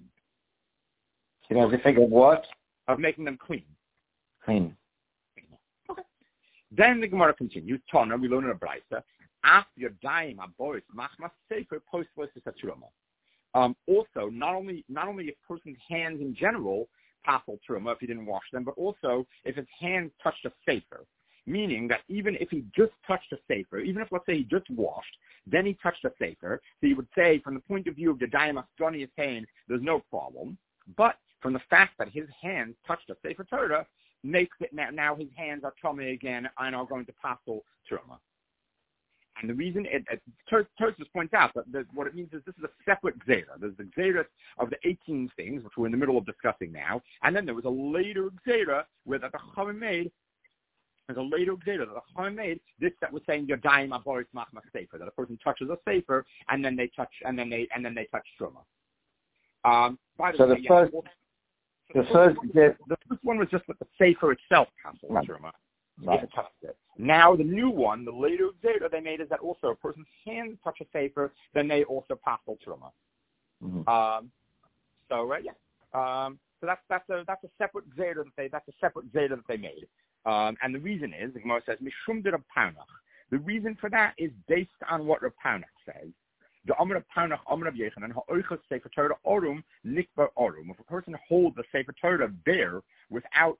It has the effect of what? Of making them clean. Clean. Okay. Then the Gemara continues. Tana, we learn in a brayta. After Yadayim abois machmas sefer postlos truma. Um, also, not only not only a person's hands in general passel truma if he didn't wash them, but also if his hands touched a sefer. Meaning that even if he just touched a sefer, even if, let's say, he just washed, then he touched a sefer, so you would say, from the point of view of the Yadayim Askoni is saying, there's no problem. But from the fact that his hands touched a sefer Torah, makes it now, now his hands are tamei again and are going to passel truma. And the reason, it, it, Tosfos points out that, that what it means is this is a separate Gzeira. There's the Gzeira of the eighteen things, which we're in the middle of discussing now, and then there was a later Gzeira where that the Chachamim made, there's a later Gzeira that the Chachamim made, this that was saying Yodayim Aboris Machmas Sefer, that a person touches a Sefer, and then they touch, and then they, and then they touch Truma. Um, by the so way, the yeah, first, well, the, the first, first the, the first one was just with the Sefer itself, Council right. Truma. Right. It touched it. Now the new one, the later Gzeira they made is that also a person's hands touch a Sefer, then they also passel Truma. Mm-hmm. Um, so uh, yeah, um, so that's that's a that's a separate Gzeira that they that's a separate Gzeira that they made. Um, and the reason is, the Gemara says, Mishum de Reb Paunach. The reason for that is based on what Reb Paunach says. The Amr Reb Paunach, Amr Reb Yechanan, Ha'oichas Sefer Torah Orum, Nikbar Orum. If a person holds the Sefer Torah bare without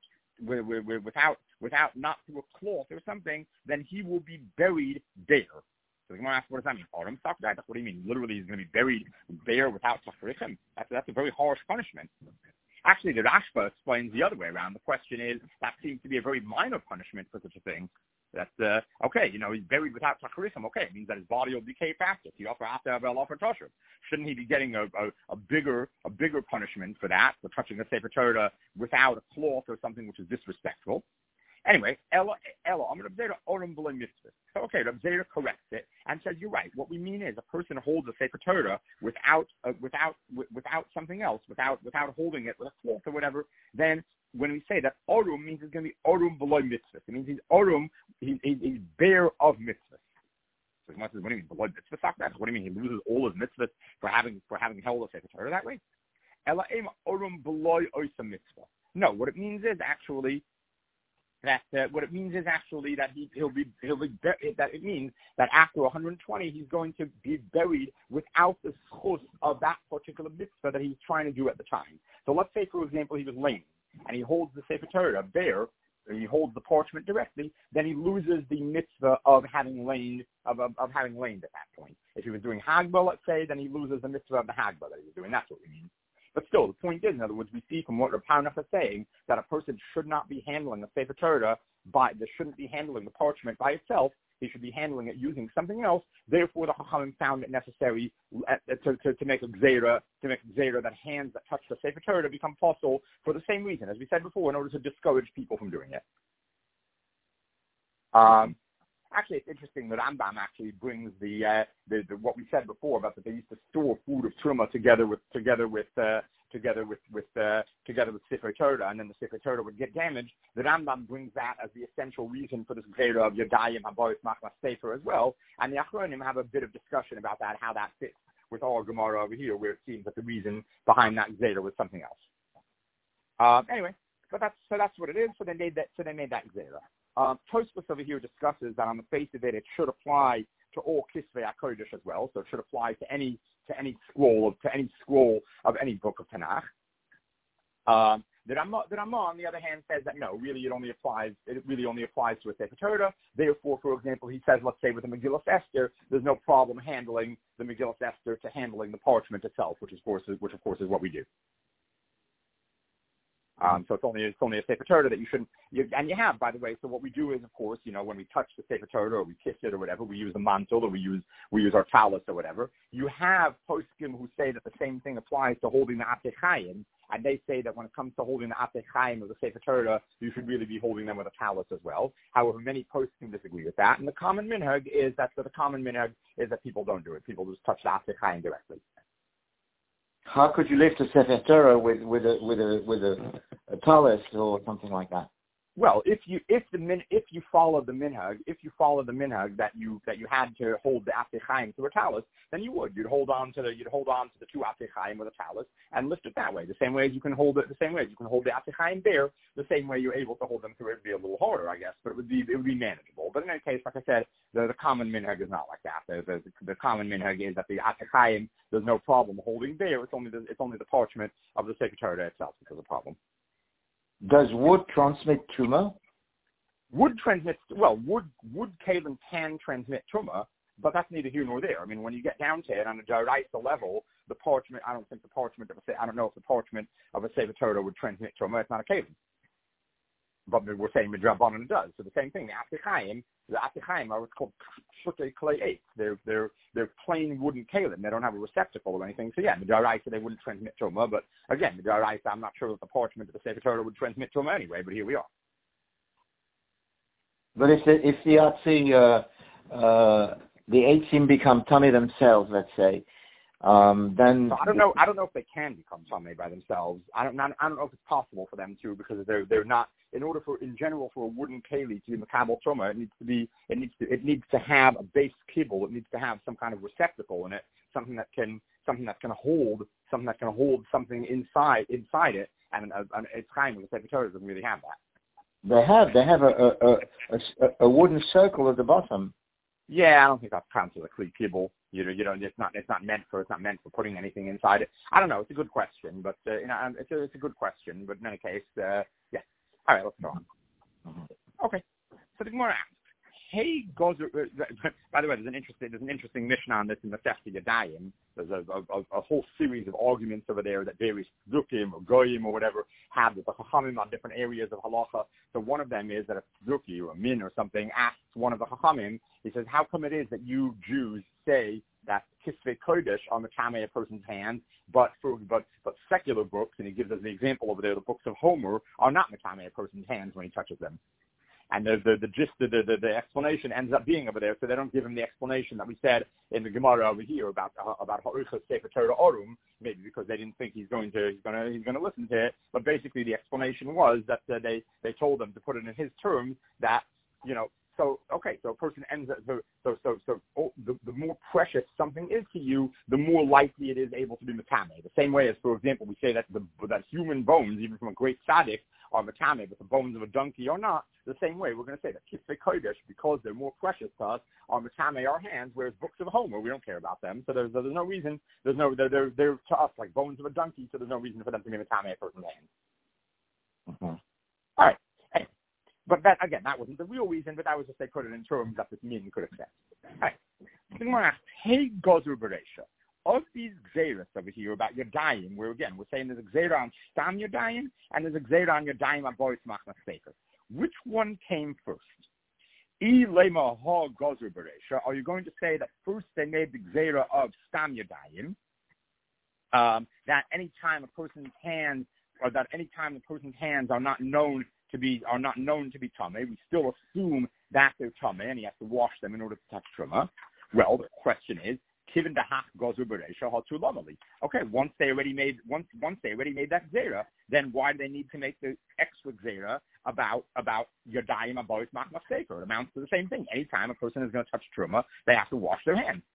without without not through a cloth or something, then he will be buried bare. So the Gemara asks, what does that mean? Orum Sakdai? That's what do you mean? Literally, he's going to be buried bare without Tachrichim. That's that's a very harsh punishment. Actually, the Rashba explains the other way around. The question is, that seems to be a very minor punishment for such a thing. That's, uh, okay, you know, he's buried without Tachrichim. Okay, it means that his body will decay faster. He also has to have a Lofer Tosher. Shouldn't he be getting a, a, a bigger a bigger punishment for that, for touching a Sefer Torah without a cloth or something which is disrespectful? Anyway, Ella, Ella, I'm going to say Orim B'lei Mitzvah. So, okay, Reb Zera corrects it and says, you're right. What we mean is a person holds a Sefer Torah without, uh, without, w- without something else, without, without holding it with a cloth or whatever. Then, when we say that Orum means it's going to be Orum B'lei Mitzvah. It means he's Orum, he, he, he's bare of Mitzvah. So he says, what do you mean B'lei Mitzvah? What do you mean he loses all his Mitzvah for having for having held a Sefer Torah that way? Ella Ema Orum B'lei Oisa Mitzvah. No, what it means is actually. That uh, what it means is actually that he, he'll be he'll be that it means that after one hundred twenty he's going to be buried without the schus of that particular mitzvah that he's trying to do at the time. So let's say, for example, he was lame and he holds the Sefer Torah bare, and he holds the parchment directly, then he loses the mitzvah of having lain of, of, of having lain at that point. If he was doing Hagbah, let's say, then he loses the mitzvah of the Hagbah that he was doing. That's what we mean. But still, the point is, in other words, we see from what Reb Paunach is saying that a person should not be handling a Sefer Torah by, they shouldn't be handling the parchment by itself. He should be handling it using something else. Therefore, the Chachamim found it necessary to, to, to make a gzeira, to make a gzeira that hands that touch the Sefer Torah become possible for the same reason, as we said before, in order to discourage people from doing it. Um, Actually, it's interesting that Rambam actually brings the, uh, the, the what we said before about that they used to store food of truma together with together with uh, together with with uh, together with Sefer Torah, and then the Sefer Torah would get damaged. The Rambam brings that as the essential reason for this gzeira of Yodayim Haboris Machmas Sefer as well. And the Achronim have a bit of discussion about that, how that fits with our Gemara over here, where it seems that the reason behind that gzeira was something else. Uh, anyway, but that's so that's what it is. So they made that. So they made that gzeira. Um, Tosfos over here discusses that on the face of it, it should apply to all Kisvei HaKodesh as well. So it should apply to any to any scroll of to any scroll of any book of Tanakh. Um, the Ramah, the Ramah, on the other hand, says that no, really, it only applies. It really only applies to a Sefer Torah. Therefore, for example, he says, let's say with the Megillas Esther, there's no problem handling the Megillas Esther to handling the parchment itself, which of course is, which of course is what we do. Um, so it's only it's only a Sefer Torah that you shouldn't, you, and you have, by the way. So what we do is, of course, you know, when we touch the Sefer Torah or we kiss it or whatever, we use the mantle or we use we use our talus or whatever. You have poskim who say that the same thing applies to holding the Atei Chaim, and they say that when it comes to holding the Atei Chaim or the Sefer Torah, you should really be holding them with a talus as well. However, many poskim disagree with that, and the common minhag is that the common minhag is that people don't do it. People just touch the Atei Chaim directly. How could you lift a Sefer Torah with with a with a with a, a talus or something like that? Well, if you if the min, if you follow the minhag, if you follow the minhag that you that you had to hold the Atei Chaim through a talus, then you would. You'd hold on to the you'd hold on to the two Atei Chaim with a talus and lift it that way. The same way as you can hold it, the same way as you can hold the Atei Chaim there, the same way you're able to hold them through it. It'd be a little harder, I guess, but it would be it would be manageable. But in any case, like I said, the, the common minhag is not like that. The, the, the common minhag is that the Atei Chaim, there's no problem holding there. It's only the it's only the parchment of the Sefer Torah itself because of the problem. Does wood transmit truma? Wood transmits, well, wood, wood kalim can transmit truma, but that's neither here nor there. I mean, when you get down to it on a daraisa level, the parchment, I don't think the parchment of a, I don't know if the parchment of a Sefer Torah would transmit truma. It's not a kalim. but we're saying midrabanan does. So the same thing. The Atichaim, the Atichaim are what's called shutei clay eight. They're they're they're plain wooden kalim. They don't have a receptacle or anything. So yeah, midaraisa they wouldn't transmit truma. But again, midaraisa I'm not sure that the parchment of the Sefer Torah would transmit truma anyway. But here we are. But if the if the Atzi, uh, uh, the eighteen become tummy themselves, let's say. Um, then so I don't know. I don't know if they can become tummy by themselves. I don't. Not, I don't know if it's possible for them to because they're they're not. In order for, in general, for a wooden keli to be makabel truma, it needs to be. It needs to. It needs to have a base kibble. It needs to have some kind of receptacle in it, something that can something that can hold something that can hold something inside inside it. And uh, it's kind of the Sefer Torah doesn't really have that. They have. They have a a, a, a, a wooden circle at the bottom. Yeah, I don't think that counts as a kli kibble. You know, you know, it's not, it's not meant for, it's not meant for putting anything inside it. I don't know. It's a good question, but uh, you know, it's a, it's a good question. But in any case, uh, yeah. All right, let's go on. Mm-hmm. Okay. So the Gemara asks, "Hey, Gozer." By the way, there's an interesting, there's an interesting Mishnah on this in the Masechta Yadayim. There's a, a, a whole series of arguments over there that various Zukim or Goyim or whatever have with the Chachamim on different areas of halacha. So one of them is that a Zuki or a Min or something asks one of the Chachamim. He says, "How come it is that you Jews say that Kisvei Kodesh on the Tamei a person's hand, but for but but secular books," and he gives us the example over there, the books of Homer are not Tamei a person's hands when he touches them. And the the the gist the, the the explanation ends up being over there, so they don't give him the explanation that we said in the Gemara over here about uh, about Ha'urichas Sefer Torah Orum, maybe because they didn't think he's going to he's going to he's going to listen to it. But basically, the explanation was that uh, they they told him to put it in his terms that you know. So okay, so a person ends up so so so so oh, the, the more precious something is to you, the more likely it is able to be metame. The same way as, for example, we say that the that human bones, even from a great tzaddik, are metame, but the bones of a donkey are not. The same way, we're going to say that kisvei kodesh, because they're more precious to us, are metame our hands, whereas books of Homer, we don't care about them. So there's there's no reason. There's no they're they're, they're to us like bones of a donkey. So there's no reason for them to be metame a person's hands. Mm-hmm. All right. Anyway. But that, again, that wasn't the real reason, but that was just they put it in terms that this meaning could accept. All right. The Gemara asks, "Hey, Gozer Bereisha, of these gzeiras over here about Yadayim, where, again, we're saying there's a gzeira on Stam Yadayim, and there's a gzeira on Yadayim on Boris Machmas Sefer. Which one came first? I Lema Ha Gozer Bereisha, are you going to say that first they made the gzeira of Stam Yadayim, um, that any time a person's hands, or that any time the person's hands are not known to be are not known to be tamei, we still assume that they're tamei, and he has to wash them in order to touch truma. Well, the question is, kiven dahach gozer bereisha hatu lamali. Okay, once they already made once once they already made that zera, then why do they need to make the extra zera about about yadayim abois machmas sefer? It amounts to the same thing. Anytime a person is going to touch truma, they have to wash their hands.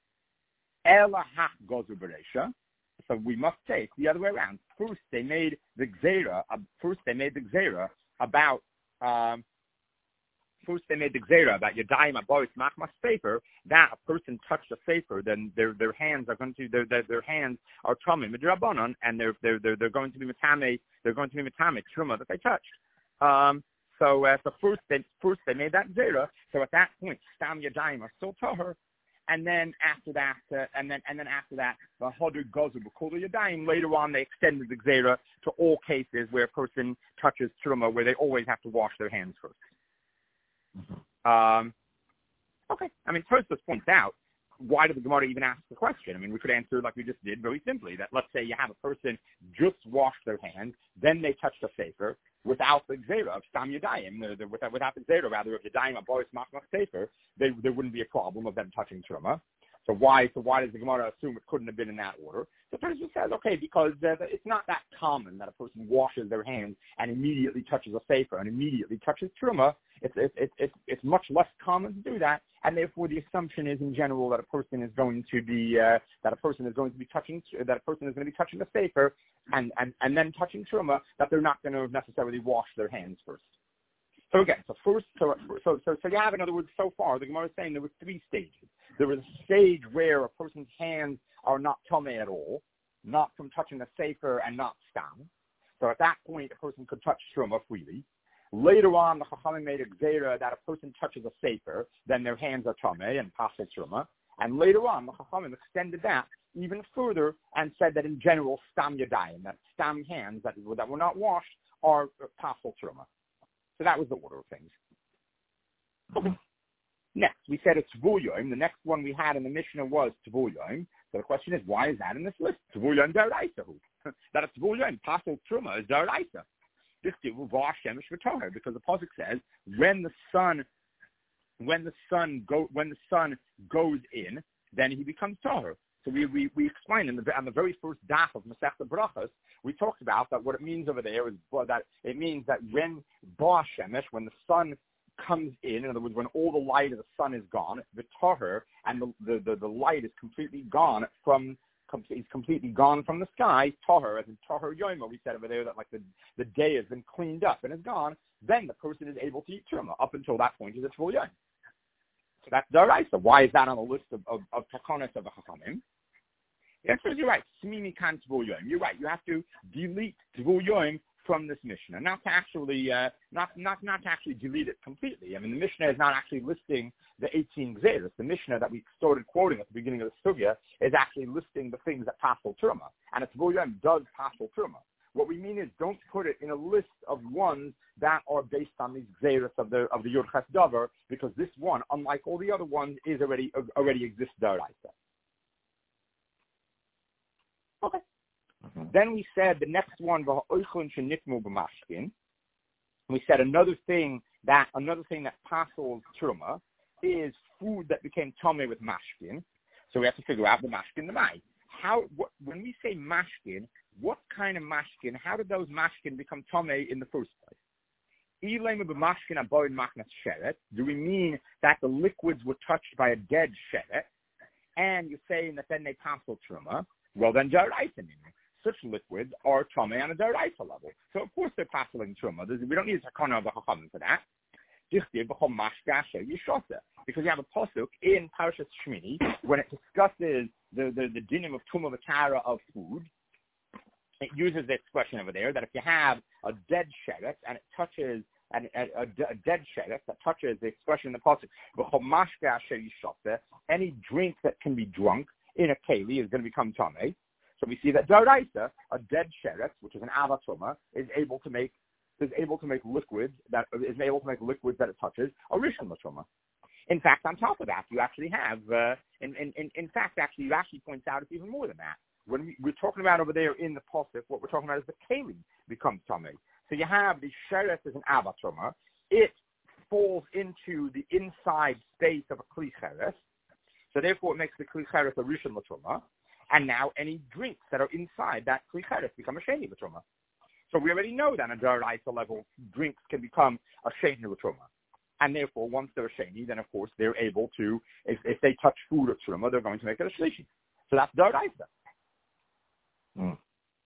Ela hach gozer bereisha. So we must say it's the other way around. First, they made the gzeira. Uh, first, they made the gzeira about. Um, first, they made the gzeira about Yadayim Abois Machmas Sefer. That a person touched a sefer, then their their hands are going to their their, their hands are tamei midrabanan, and they're they're they're they're going to be metame. They're going to be metame truma that they touched. Um, so, uh, so first they first they made that gzeira. So at that point, Stam Yadayim are still tahor. And then after that, uh, and then and then after that, the Hodur Gozer B'Kol Yadayim. Later on, they extended the Gzeira to all cases where a person touches truma, where they always have to wash their hands first. Mm-hmm. Um, okay, I mean, Tosfos points out, why did the Gemara even ask the question? I mean, we could answer like we just did, very simply, that let's say you have a person just wash their hands, then they touch the sefer without the Gzeira of Stam Yadayim, the, the, without, without the Gzeira, rather, of Yadayim Abois Machmas Sefer, they, there wouldn't be a problem of them touching Truma. So why so why does the Gemara assume it couldn't have been in that order? So Tosfos says, okay, because uh, it's not that common that a person washes their hands and immediately touches a sefer and immediately touches Truma. It's, it's, it's, it's much less common to do that, and therefore the assumption is in general that a person is going to be uh, that a person is going to be touching that a person is going to be touching the sefer and, and, and then touching Truma, that they're not going to necessarily wash their hands first. So again, so first, so so so, so you have, in other words, so far the Gemara is saying there were three stages. There was a stage where a person's hands are not tamei at all, not from touching the sefer and not stam. So at that point, a person could touch truma freely. Later on, the Chachamim made a gzeira that a person touches a sefer, then their hands are tamei and pasel truma. And later on, the Chachamim extended that even further and said that in general, stam yadayim, that stam hands that that were not washed are pasel truma. So that was the order of things. Okay. Next, we said it's Tvul Yom. The next one we had in the Mishnah was Tvul Yom. So the question is, why is that in this list? Tvul Yom Daraisa. That it's Tvul Yom. Pasul Truma is Daraisa. This will Vash Shemesh V'Toher, because the pasuk says when the sun, when the sun go, when the sun goes in, then he becomes Toher. So we we, we explained in the on the very first daf of Masechta Brachos, we talked about that what it means over there is that it means that when Ba Shemesh, when the sun comes in, in other words, when all the light of the sun is gone, the Toher, and the, the, the, the light is completely gone from is completely gone from the sky, Toher, as in Toher Yoma, we said over there that like the, the day has been cleaned up and is gone, then the person is able to eat Truma. Up until that point is a Tvul Yom. So that's Daraisa. Why is that on the list of, of, of Takonos of the Chachamim? The answer is you're right. Smimi kan Tvul Yom. You're right. You have to delete Tvul Yom from this Mishnah, not to actually, uh, not not not to actually delete it completely. I mean, the Mishnah is not actually listing the eighteen Gzeros. The Mishnah that we started quoting at the beginning of the Sugya is actually listing the things that Pasul Truma, and a Tvul Yom does Pasul Truma. What we mean is don't put it in a list of ones that are based on these Gzeros of the of the Yud Ches Davar, because this one, unlike all the other ones, is already uh, already exists Daraisa. Okay. Then we said the next one, we said another thing that another thing that passes Truma is food that became Tomei with mashkin. So we have to figure out the mashkin, the mai. How what, when we say mashkin, what kind of mashkin? How did those mashkin become Tomei in the first place? Do we mean that the liquids were touched by a dead sheret, and you're saying that then they passel Truma? Well, then Daraisa. Such liquids are Tomei on a Daraisa level. So, of course, they're passeling Truma. We don't need a Takana of the Chachamim for that. Because you have a pasuk in Parashas Shmini when it discusses the, the, the dinim of Tumah V'Tara of food. It uses the expression over there that if you have a dead sheret and it touches and a, a, a dead sheret that touches the expression in the pasuk, any drink that can be drunk in a keli is going to become Tomei. So we see that Daraisa, a dead sheret, which is an avatuma, is able to make is able to make liquids that is able to make liquids that it touches a rishon latuma. In fact, on top of that, you actually have, uh, in, in, in, in fact, actually, you actually points out it's even more than that. When we, we're talking about over there in the pasuk, what we're talking about is the keli becomes Tomei. So you have the sheret as an avatuma. It falls into the inside space of a kli cheres. So therefore, it makes the kli cheres a rishon latuma. And now any drinks that are inside that kli cheres become a sheni l'truma. So we already know that on a Daraisa level, drinks can become a sheni l'truma. And therefore, once they're a sheni, then of course they're able to, if, if they touch food or truma, they're going to make it a shlishi. So that's Daraisa. Mm.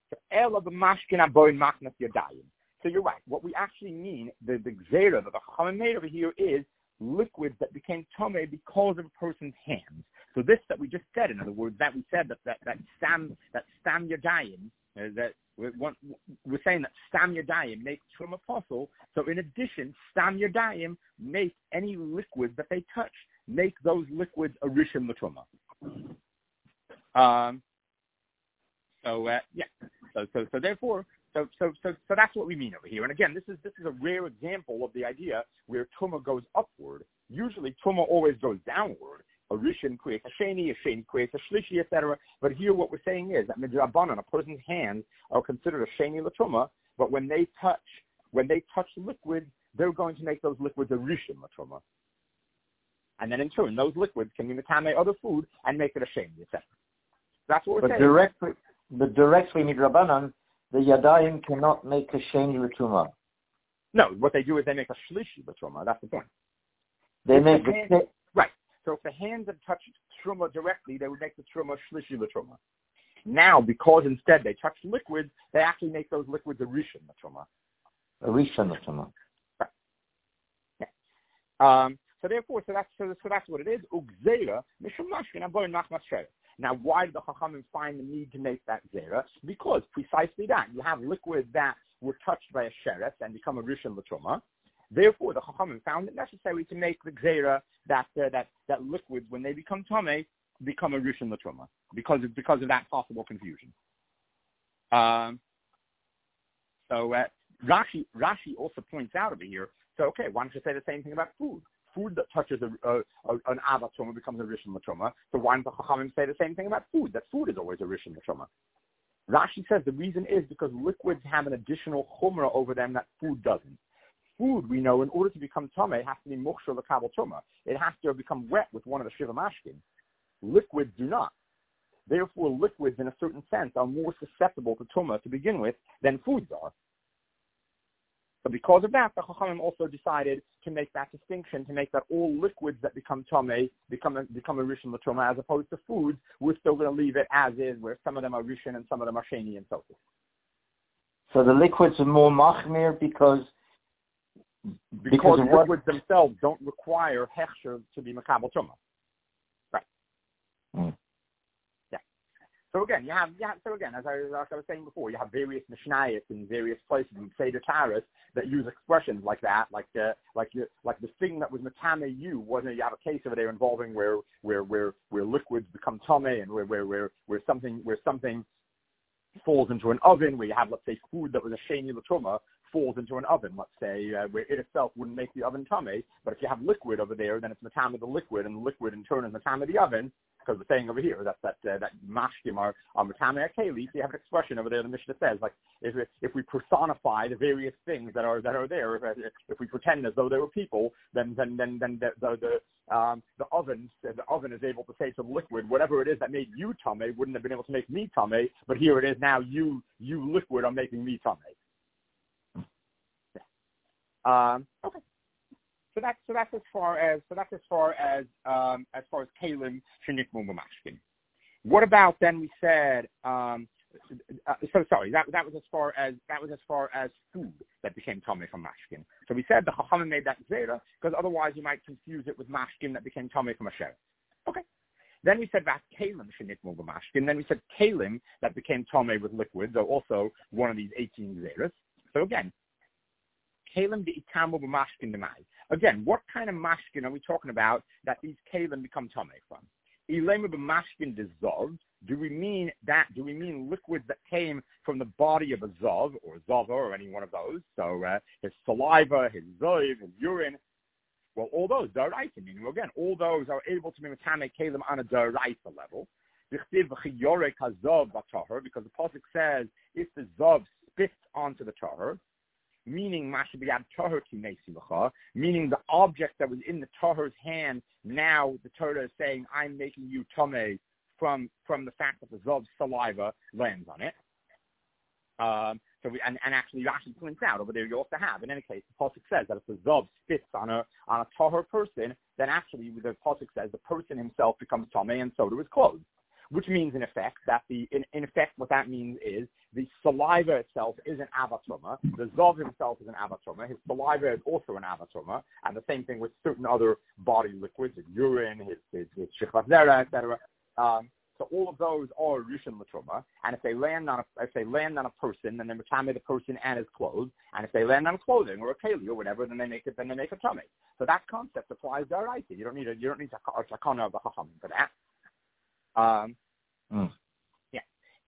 So you're right. What we actually mean, the, the gzera that the Chachamim made over here is liquids that became tomei because of a person's hands. So this that we just said, in other words, that we said that that that stam that stam yadayim, uh, that we're, we're saying that stam yadayim makes truma pasul. So in addition, stam yadayim make any liquids that they touch make those liquids a rishon l'truma. Um. So uh, yeah. So so so therefore. So, so, so, so that's what we mean over here. And again, this is this is a rare example of the idea where Tumah goes upward. Usually, Tumah always goes downward. A Rishon creates a Sheni, a Sheni creates a Shlishi, et cetera. But here, what we're saying is that Midrabanan, a person's hands are considered a Sheni L'Tumah. But when they touch, when they touch liquid, they're going to make those liquids a Rishon L'Tumah. And then in turn, those liquids can be Metame other food and make it a Sheni, et cetera. That's what we're but saying. Directly, but directly, Midrabanan, the Yadayim cannot make a Sheni L'Tumah. No, what they do is they make a Shlishi L'Tumah. That's the point. They if make the the hand, right. So if the hands had touched Truma directly, they would make the Truma Shlishi L'Tumah. Now, because instead they touch liquids, they actually make those liquids a Rishon L'Tumah. A Rishon L'Tumah. Right. Yeah. Um, so therefore, so that's so, so that's what it is. Ugzera mishum mashkin aboy nachmas sheret. Now, why did the Chachamim find the need to make that zera? Because precisely that. You have liquids that were touched by a sheret and become a rishon l'truma. Therefore, the Chachamim found it necessary to make the zera that uh, that that liquids, when they become tomei, become a rishon l'truma because of because of that possible confusion. Um, so uh, Rashi Rashi also points out over here So, okay, why don't you say the same thing about food? Food that touches a, a, a, an Ava Truma becomes a Rishon L'Truma. So why don't the Chachamim say the same thing about food? That food is always a Rishon L'Truma. Rashi says the reason is because liquids have an additional chumrah over them that food doesn't. Food, we know, in order to become Tameh, it has to be Mukhshar L'Kabel Truma. It has to become wet with one of the Shiva Mashkin. Liquids do not. Therefore, liquids, in a certain sense, are more susceptible to Tumah to begin with than foods are. So because of that, the Chachamim also decided to make that distinction, to make that all liquids that become Tomei become a, become a Rishon L'Truma, as opposed to foods, we're still going to leave it as is, where some of them are Rishon and some of them are Sheni and so forth. So the liquids are more Machmir because... Because, because liquids what? themselves don't require Hechsher to be Makabel Truma. Right. Mm. So again, you have, you have so again, as I, as I was saying before, you have various Mishnayos in various places in Seder Taras that use expressions like that, like uh, like you, like the thing that was Matame you wasn't. You have a case over there involving where where where where liquids become Tame and where where where where something where something falls into an oven, where you have, let's say, food that was a Sheni L'Truma falls into an oven, let's say, uh, where it itself wouldn't make the oven Tame, but if you have liquid over there, then it's Matame the liquid, and the liquid in turn is Matame the oven. Because we're saying over here that that uh, that mashkim are are matame akeli. So you have an expression over there. The Mishnah says, like, if if we personify the various things that are that are there, if, if we pretend as though they were people, then then then then the the, the um the oven the oven is able to say to the liquid, whatever it is that made you tame wouldn't have been able to make me tame, but here it is now. You you liquid are making me tame. Yeah. Um. Okay. So that's so that's as far as so that's as far as um, as far as kalim shenikmu b'mashkin. What about then? We said um, uh, so sorry that that was as far as that was as far as food that became tamei from mashkin. So we said the chachamim made that zera because otherwise you might confuse it with mashkin that became tamei from a sheret. Okay. Then we said that kalim shenikmu b'mashkin. Then we said kalim that became tamei with liquids are also one of these eighteen zeras. So again. Kalim de itamu b'mashkin demai. Again, what kind of mashkin are we talking about that these kalim become tamei from? Ilema b'mashkin dezov. Do we mean that? Do we mean liquids that came from the body of a zov or zava or any one of those? So uh, his saliva, his zoiv, his urine. Well, all those daraisa. Meaning again, all those are able to be tamei kalim on a daraisa level. Because the pasuk says if the zov spits onto the tahor. Meaning meaning the object that was in the Tahor's hand, now the Torah is saying, I'm making you Tameh from from the fact that the Zov's saliva lands on it. Um, so we, and, and actually Rashi points out over there you also have, in any case, the Pasuk says that if the Zov spits on a on a Tahor person, then actually the Pasuk says the person himself becomes Tameh and so do his clothes. Which means, in effect, that the in, in effect what that means is the saliva itself is an avatruma. The zov himself is an avatruma. His saliva is also an avatruma, and the same thing with certain other body liquids, his urine, his his, his shikvat zera, et cetera. Um, so all of those are rishon l'truma, and if they land on a if they land on a person, then they matame the person and his clothes, and if they land on clothing or a keli or whatever, then they make it then they make a tummy. So that concept applies to Araita. You don't need a you don't need a takana of the chacham for that. Um, mm. Yeah.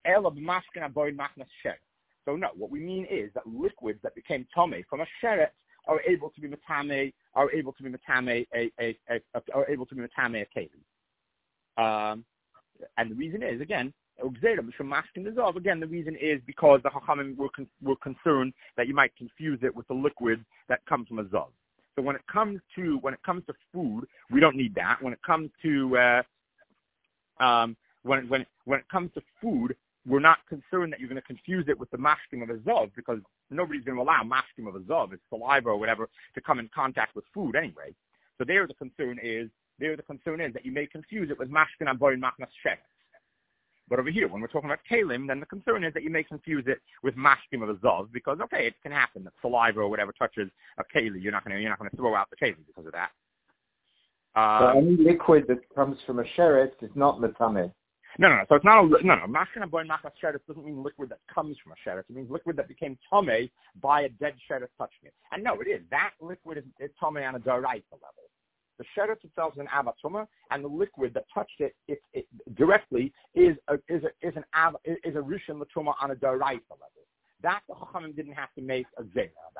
So no, what we mean is that liquids that became tame from a sheret are able to be matame, are able to be matame, a, a, a, a, are able to be matame a keli. Um, and the reason is again, again, the reason is because the chachamim were con- were concerned that you might confuse it with the liquid that comes from a zav. So when it comes to when it comes to food, we don't need that. When it comes to uh, Um, when when when it comes to food, we're not concerned that you're going to confuse it with the mashkim of a zov because nobody's going to allow mashkim of a zov, it's saliva or whatever, to come in contact with food anyway. So there the concern is there the concern is that you may confuse it with mashkim aboy machnas sheretz. But over here, when we're talking about kalim, then the concern is that you may confuse it with mashkim of a zov because okay, it can happen that saliva or whatever touches a keli. You're not going to you're not going to throw out the keli because of that. Um, so any liquid that comes from a sheretz is not matame. No, no, no. So it's not a no, no. Mashkin aboy machnas sheretz doesn't mean liquid that comes from a sheretz. It means liquid that became tame by a dead sheretz touching it. And no, it is that liquid is, is tame on a daraisa level. The sheretz itself is an avatuma, and the liquid that touched it, it, it directly is a, is a, is an av, is a rishon l'tuma on a daraisa level. That the chachamim didn't have to make a zera about.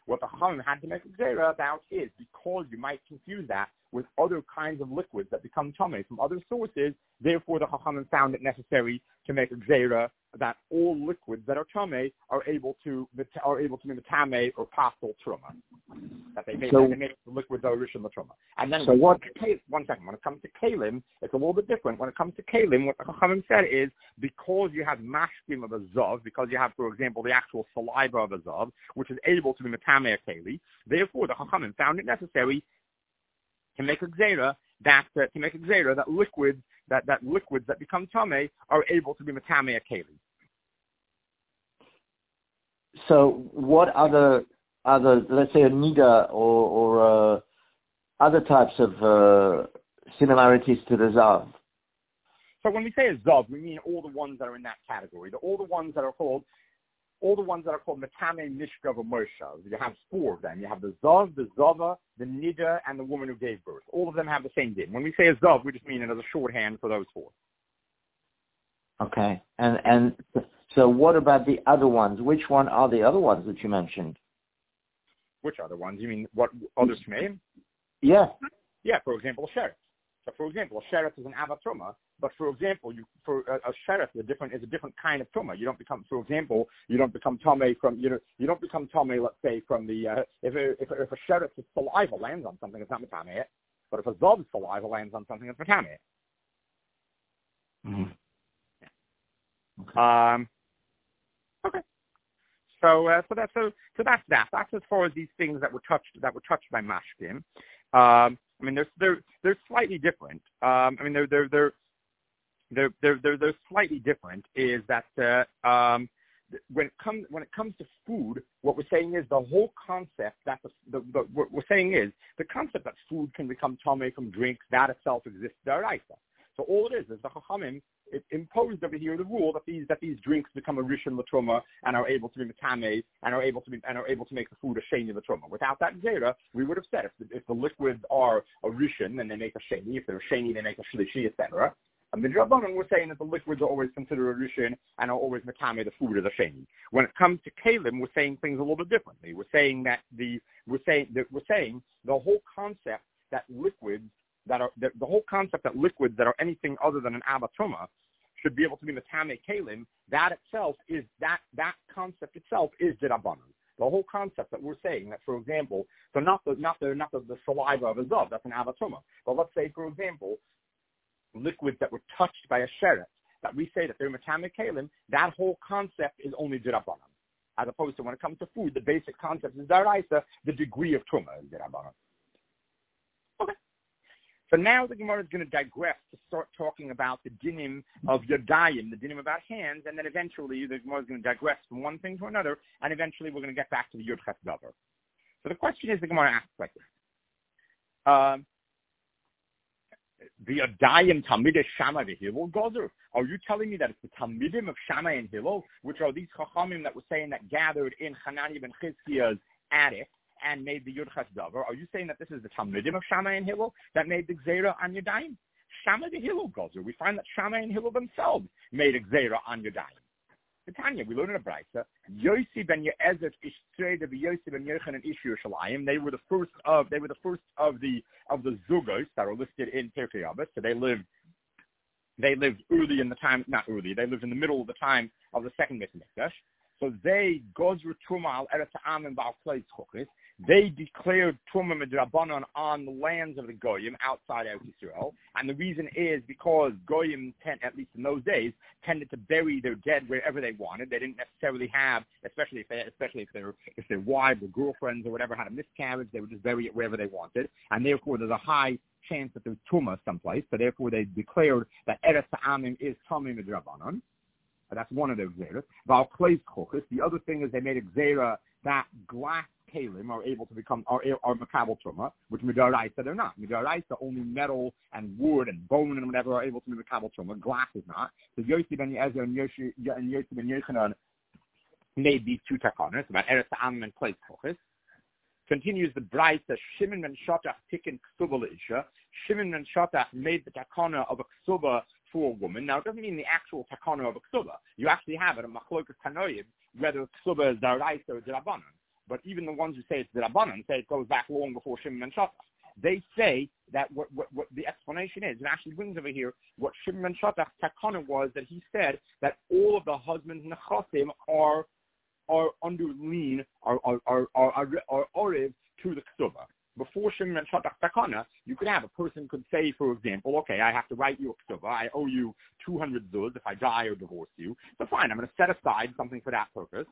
what the Chachamim had to make a gzeira about is, because you might confuse that with other kinds of liquids that become tamei from other sources, therefore the Chachamim found it necessary to make a gzeira that all liquids that are tamei are able to are able to be tamei or pasul truma. That they make, so, that they make the liquids that are rishon l'truma. And then so what? To, one second. When it comes to kalim, it's a little bit different. When it comes to kalim, what the Chachamim said is, because you have mashkim of a zav, because you have, for example, the actual saliva of a zav, which is able to be metamei a keli, therefore the Chachamim found it necessary to make a gzeira that uh, to make a gzeira that liquids that, that liquids that become tamei are able to be metamei a keli. So what other other let's say a nida or or uh, other types of uh, similarities to the zav? So when we say a zav, we mean all the ones that are in that category. The, all the ones that are called all the ones that are called metamei mishkav or moshav. You have four of them. You have the zav, the zava, the nida, and the woman who gave birth. All of them have the same din. When we say a zav, we just mean it as a shorthand for those four. Okay. And and so what about the other ones? Which one are the other ones that you mentioned? Which other ones? You mean what other tmeim? Yeah. Yeah, for example, a sheret. So, for example, a sheret is an avatruma, but for example, you for a, a sheret is a different is a different kind of truma. You don't become, for example, you don't become tamei from you know you don't become tamei. Let's say from the uh, if a, if a, if a sheret's saliva lands on something, it's not metamei it. But if a zav's saliva lands on something, it's metamei it. Mm-hmm. Okay. Um. Okay. So, uh, so that's so, so that's that. That's as far as these things that were touched that were touched by mashkim. Um. I mean, they're they're they're slightly different. Um, I mean, they're they're they're they're they're they're, they're slightly different. Is that uh, um, when it comes when it comes to food, what we're saying is the whole concept that the, the, the what we're saying is the concept that food can become tamei from drinks, that itself exists daraisa. So all it is is the Chachamim it imposed over here the rule that these that these drinks become a rishon l'truma and are able to be metamei and are able to be and are able to make the food a sheni l'truma. Without that zera, we would have said if the, if the liquids are a rishon, then they make a sheni. If they're a sheni, they make a shlishi, et cetera. And the Rabbanon we're saying that the liquids are always considered a rishon and are always metamei, the food is a sheni. When it comes to kalim, we're saying things a little bit differently. We're saying that the we're saying that we're saying the whole concept that liquids that are the, the whole concept that liquids that are anything other than an avatruma should be able to be metamei kalim. That itself is that that concept itself is derabanan. The whole concept that we're saying that, for example, so not the not the not the, the saliva of a zav, that's an avatruma. But let's say, for example, liquids that were touched by a sheret, that we say that they're metamei kalim. That whole concept is only derabanan, as opposed to when it comes to food, the basic concept is daraisa. The degree of truma is derabanan. Okay. So now the Gemara is going to digress to start talking about the dinim of yadayim, the dinim about hands, and then eventually the Gemara is going to digress from one thing to another, and eventually we're going to get back to the Yud Ches Davar. So the question is, the Gemara asks like this. Um, the yadayim Talmidei Shammai v'Hillel Gozer. Are you telling me that it's the Talmidim of Shammai and Hillel, which are these Chachamim that were saying that gathered in Hanani ben Chizkiya's attic and made the Yud Ches Davar? Are you saying that this is the Talmidim of Shammai and Hillel that made the Gzeira on Yadayim? Shammai the Hillel Gozer. We find that Shammai and Hillel themselves made a Gzeira on Yadayim. Tanya, we learn in a brayta. Yossi ben Ye'ezer Ishtreda v'Yossi ben Yochanan Ish Yerushalayim. They were the first of they were the first of the of the Zugos that are listed in Pirkei Avos. So they lived they lived early in the time, not early. They lived in the middle of the time of the second Beit Mikdash. So they Gozru Truma al Eretz Ha'am and Ba'al Klei Tzchokis. They declared Truma Midrabanan on the lands of the Goyim outside Eretz Yisrael, and the reason is because Goyim, tend, at least in those days, tended to bury their dead wherever they wanted. They didn't necessarily have, especially if they, especially if their if their wives or girlfriends or whatever had a miscarriage, they would just bury it wherever they wanted, and therefore there's a high chance that there's Truma someplace. So therefore they declared that Eretz Ha'amim is Truma Midrabanan. That's one of their gzeras. Ba'al Klei Tzchokis. The other thing is they made a gzera that glass kalim are able to become are are makabel truma, which midaraisa they're not. Midaraisa only metal and wood and bone and whatever are able to be makabel truma. Glass is not. So Yossi ben Yezer and Yossi and Yossi ben Yochanan made these two takanas about Eretz Ha'am and Klei Tzchokis. Continues the brayta. Shimon ben Shatach tikkun ksuba leisha. Shimon ben Shatach made the takana of a ksuba for a woman. Now, it doesn't mean the actual takana of a ksuba. You actually have it, a machlokas tanoim, whether ksuba is daraisa or derabanan. but even the ones who say it's the Rabbanan say it goes back long before Shimon and Shattach. They say that what, what, what the explanation is, it actually brings over here what Shimon and Shattach's takana was, that he said that all of the husbands nechasim are are under lien, are are are are, are, are oriv to the ksuba. Before Shimon and Shattach takana, you could have a person could say, for example, okay, I have to write you a ksuba, I owe you two hundred zuz if I die or divorce you. So fine, I'm going to set aside something for that purpose.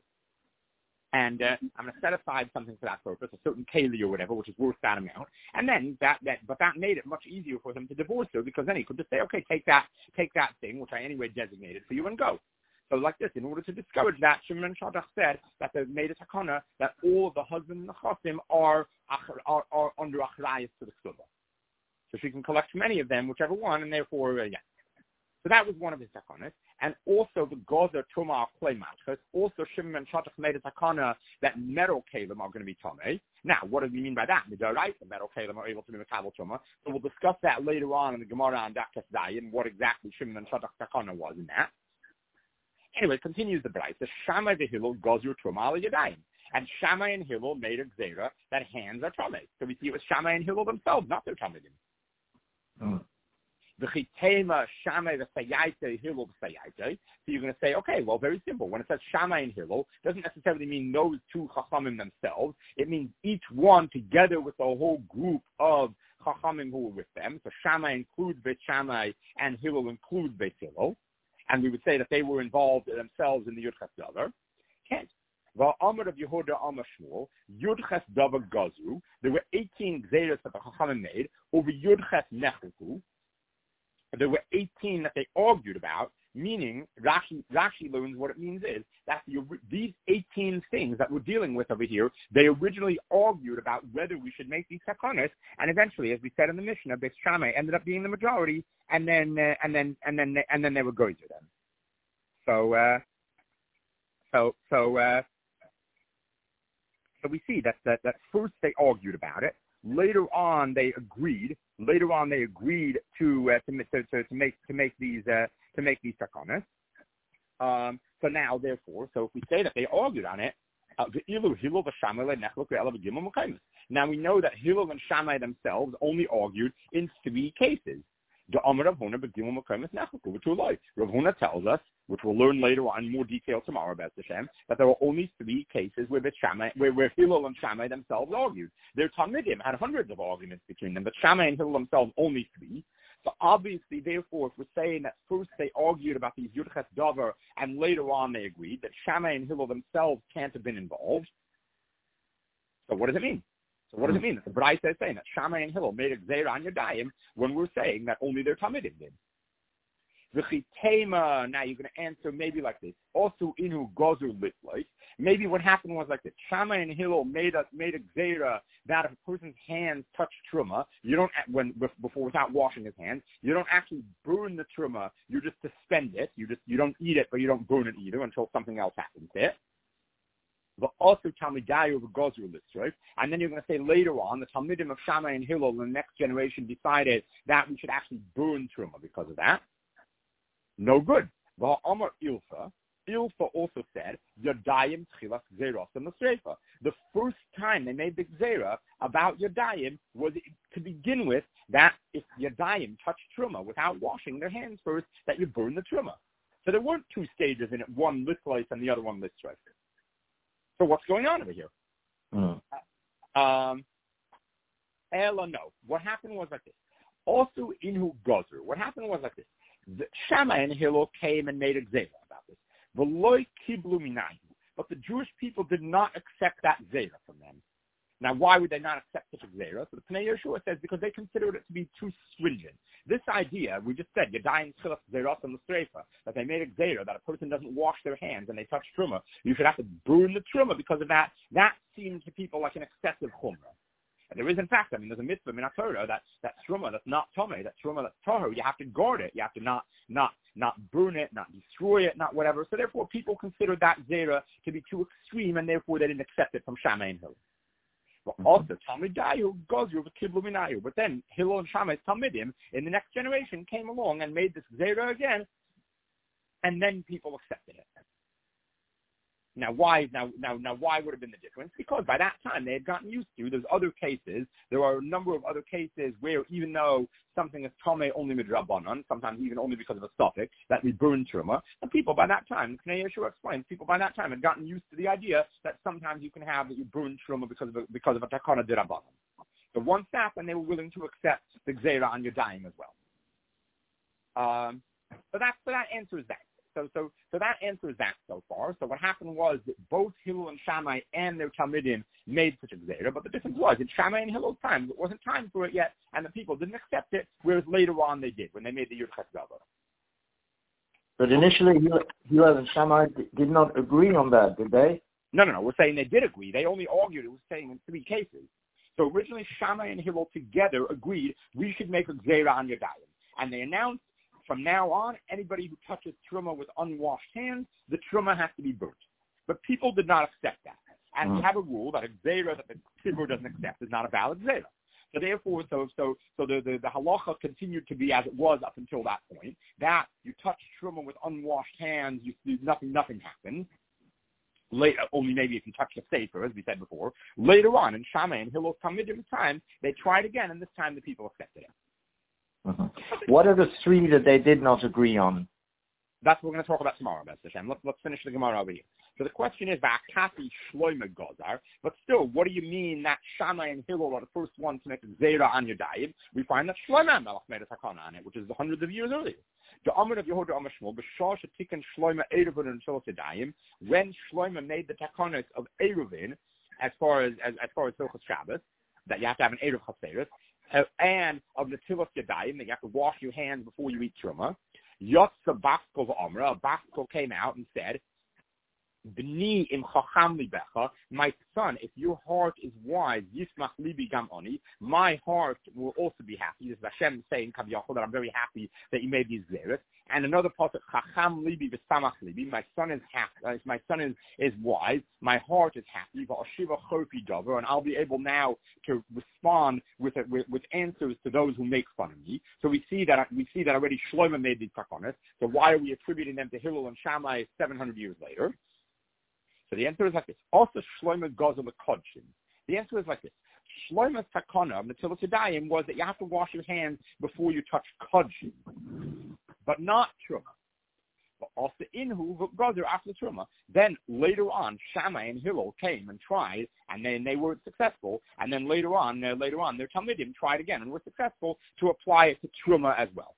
And uh, I'm going to set aside something for that purpose, a certain keli or whatever, which is worth that amount. And then that, that, but that made it much easier for him to divorce her, because then he could just say, okay, take that, take that thing, which I anyway designated for you, and go. So like this, in order to discourage that, Shimon and Shattach said that they made a takana that all of the husbands and the chasim are, are, are under achrayas to the ksuba. So she can collect from any of them, whichever one, and therefore, uh, yeah. So that was one of his takanas. And also the Gozer Tumah Klei Matchas. Also Shimon and Shattach made a takana that metal kalim are going to be tamei. Now, what do we mean by that? Right, the metal kalim are able to be mekabel tumah. So we'll discuss that later on in the Gemara on Dakas Dayan, what exactly Shimon and Shattach takana was in that. Anyway, continues the Bryce. The Shammai the Hillel Gozer Tumah al Yadayim. And Shammai and Hillel made a gzera that hands are tamei. So we see it was Shammai and Hillel themselves, not their tamedim. Hmm. The chitema Shammai the Sayaita Hillel the Sayaita. So you're going to say, okay, well, very simple. When it says Shammai and Hillel, it doesn't necessarily mean those two chachamim themselves. It means each one together with the whole group of chachamim who were with them. So Shammai includes Beit Shammai and Hillel includes Beit Hillel, and we would say that they were involved themselves in the Yud Ches Davar. Can't. Well, Amar of Yehuda Amar Shmuel, Yud Ches Davar Gazu. There were eighteen gzeras that the chachamim made over Yud Ches Nechliku. There were eighteen that they argued about, meaning Rashi, Rashi learns what it means is that the, these eighteen things that we're dealing with over here, they originally argued about whether we should make these takanas, and eventually, as we said in the Mishnah, Beit Shammai ended up being the majority, and then uh, and then and then and then they were going to them. So uh, so so uh, so we see that, that that first they argued about it. Later on, they agreed. Later on, they agreed to uh, to, to to make to make these uh, to make these takanas. Um, so now, therefore, so if we say that they argued on it, uh, now we know that Hillel and Shammai themselves only argued in three cases. Rav Huna tells us, which we'll learn later on in more detail tomorrow about Hashem, that there were only three cases where Shammai, where, where Hillel and Shammai themselves argued. Their Talmidim had hundreds of arguments between them, but Shammai and Hillel themselves only three. So obviously, therefore, if we're saying that first they argued about these Yud Ches Davar, and later on they agreed that Shammai and Hillel themselves can't have been involved. So what does it mean? So what does it mean? That the Braisa is saying that Shammai and Hillel made a gzeira on Yadayim when we're saying that only their Talmidim did. V'chitema, now you're going to answer maybe like this. Also, inu gozer litloi. Maybe what happened was like this. Shammai and Hillel made a made a gzeira that if a person's hands touch truma, you don't when before without washing his hands, you don't actually burn the truma. You just suspend it. You just you don't eat it, but you don't burn it either until something else happens there. But also Talmidayu of Gozer right? And then you're going to say later on, the Talmidim of Shammai and Hillel in the next generation decided that we should actually burn truma because of that. No good. Well, Amar Ilfa, Ilfa also said, Yadayim Tchilas Gzeros and the Sreifa. The first time they made the Gzera about Yadayim was to begin with that if Yadayim touched Truma without washing their hands first, that you burn the Truma. So there weren't two stages in it, one Litzleis and the other one Litzreif. So what's going on over here? Mm. Um, Ella, no. What happened was like this. Also, Inhu Gozer, what happened was like this. The Shammai and Hillel came and made a gzera about this. V'loi kiblu minayu. But the Jewish people did not accept that gzera from them. Now, why would they not accept such a gzera? So the Pnei Yehoshua says because they considered it to be too stringent. This idea, we just said, Yadayim Tchilas Gzeros and the Sreifa, that they made a gzera that a person doesn't wash their hands and they touch truma, you should have to burn the truma because of that. That seemed to people like an excessive chumrah. And there is, in fact, I mean, there's a mitzvah in Torah that that truma that's not tomei, that truma that's tahor, you have to guard it. You have to not not not burn it, not destroy it, not whatever. So therefore, people considered that zera to be too extreme, and therefore they didn't accept it from Shammai and Hillel. But also, Talmidayu goes over Kiblu Minayu. But then Hillel and Shammai's Talmidim in the next generation came along and made this zera again, and then people accepted it. Now, why? Now, now, now, why would have been the difference? Because by that time they had gotten used to. There's other cases. There are a number of other cases where even though something is tamei only midrabanan, sometimes even only because of a suffix, that we burn truma, and people by that time, Knei Yeshua explains, people by that time had gotten used to the idea that sometimes you can have that you burn truma because of a, because of a takana dirabanan. So once that, and they were willing to accept the gzeira on Yadayim as well. Um, so that so that answers that. So so so that answers that so far. So what happened was that both Hillel and Shammai and their Talmidim made such a gzeira, but the difference was in Shammai and Hillel's time, it wasn't time for it yet, and the people didn't accept it, whereas later on they did, when they made the Yud Ches Gava. But initially, Hillel and Shammai did not agree on that, did they? No, no, no. We're saying they did agree. They only argued. It was saying in three cases. So originally, Shammai and Hillel together agreed we should make a gzeira on Yadayim. And they announced, from now on, anybody who touches truma with unwashed hands, the truma has to be burnt. But people did not accept that. And mm. we have a rule that a gzeira that the tzibur doesn't accept is not a valid gzeira. So therefore, so so so the, the, the halacha continued to be as it was up until that point, that you touch truma with unwashed hands, you, you nothing nothing happens. Later, only maybe if you touch the sefer, as we said before. Later on, in Shammai and Hillel's Talmidim time, they tried again, and this time the people accepted it. Mm-hmm. What are the three that they did not agree on? That's what we're going to talk about tomorrow, B'ez Hashem. Let's, let's finish the Gemara over here. So the question is, Va'akati shloime gozar, but still, what do you mean that Shammai and Hillel are the first ones to make a zera on Yadayim? We find that Shloime Melech made a takana on it, which is hundreds of years earlier. The Amr of Yehuda Amar Shmuel, B'shah shetiken Shloime Eruvin and Shilas Yadayim, when Shloime made the takanas of Eruvin, as far as as, as far as Hilchos Shabbos, that you have to have an Eruv Chaseres, uh, and of the Tilas Yadayim, that you have to wash your hands before you eat truma. Yotza Baskel v'Amra, Baskel came out and said, B'ni im chacham libecha, my son, if your heart is wise, yismach libi gam oni, my heart will also be happy. This is Hashem saying, Kaviyachol, that I'm very happy that you made these zeros. And another part of chacham libi v'samach libi, my son is happy, uh, my son is, is wise, my heart is happy, v'ashiva chorfi dover, and I'll be able now to respond with, a, with with answers to those who make fun of me. So we see that we see that already Shlomo made these takonos. So why are we attributing them to Hillel and Shammai seven hundred years later? So the answer is like this. Also, Shlomo Gozel Kodshim. The answer is like this. Shlomo's takana, Netilas Yadayim, was that you have to wash your hands before you touch Kodshim, but not Truma. But also Inhu Gozer after Truma. Then later on, Shammai and Hillel came and tried, and then they were successful. And then later on, uh, later on, their Talmidim tried again and were successful to apply it to Truma as well.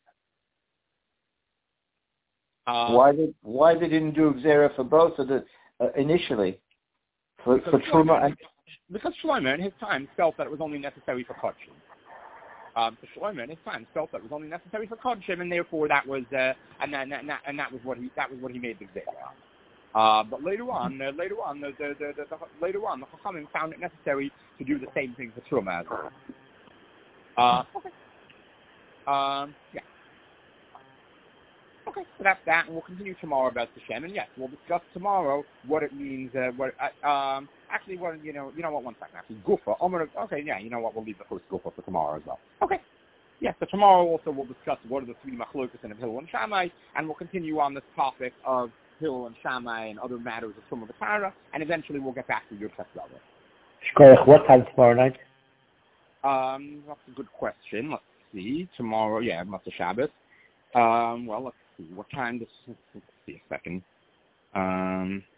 Uh, why did why they didn't do Xera for both of the uh, initially for, for Truma and because Shlomo in his time felt that it was only necessary for Kodshim. Um, so Shlomo in his time felt that it was only necessary for Kodshim, and therefore that was uh, and, that, and, that, and that was what he that was what he made the Xera. Uh, but later on, uh, later on, the, the, the, the, the later on, the Chachamim found it necessary to do the same thing for Truma as well. Uh, okay. Um, yeah. Okay, so that's that, and we'll continue tomorrow about Hashem. And yes, we'll discuss tomorrow what it means. Uh, what uh, um, actually, what you know, you know what? One second, actually, Gufa. Gonna, okay, yeah, you know what? We'll leave the first Gufa for tomorrow as well. Okay. Yes, yeah, so tomorrow also we'll discuss what are the three machlokas of Hillel and Shammai, and we'll continue on this topic of Hillel and Shammai and other matters of Tumah B'Tara, and eventually we'll get back to your Ches Gava. Shkoyach, what time tomorrow night? Um, that's a good question. Let's see. Tomorrow, yeah, Matzah Shabbos. Um, well, let's see. What time does, let's see a second. Um,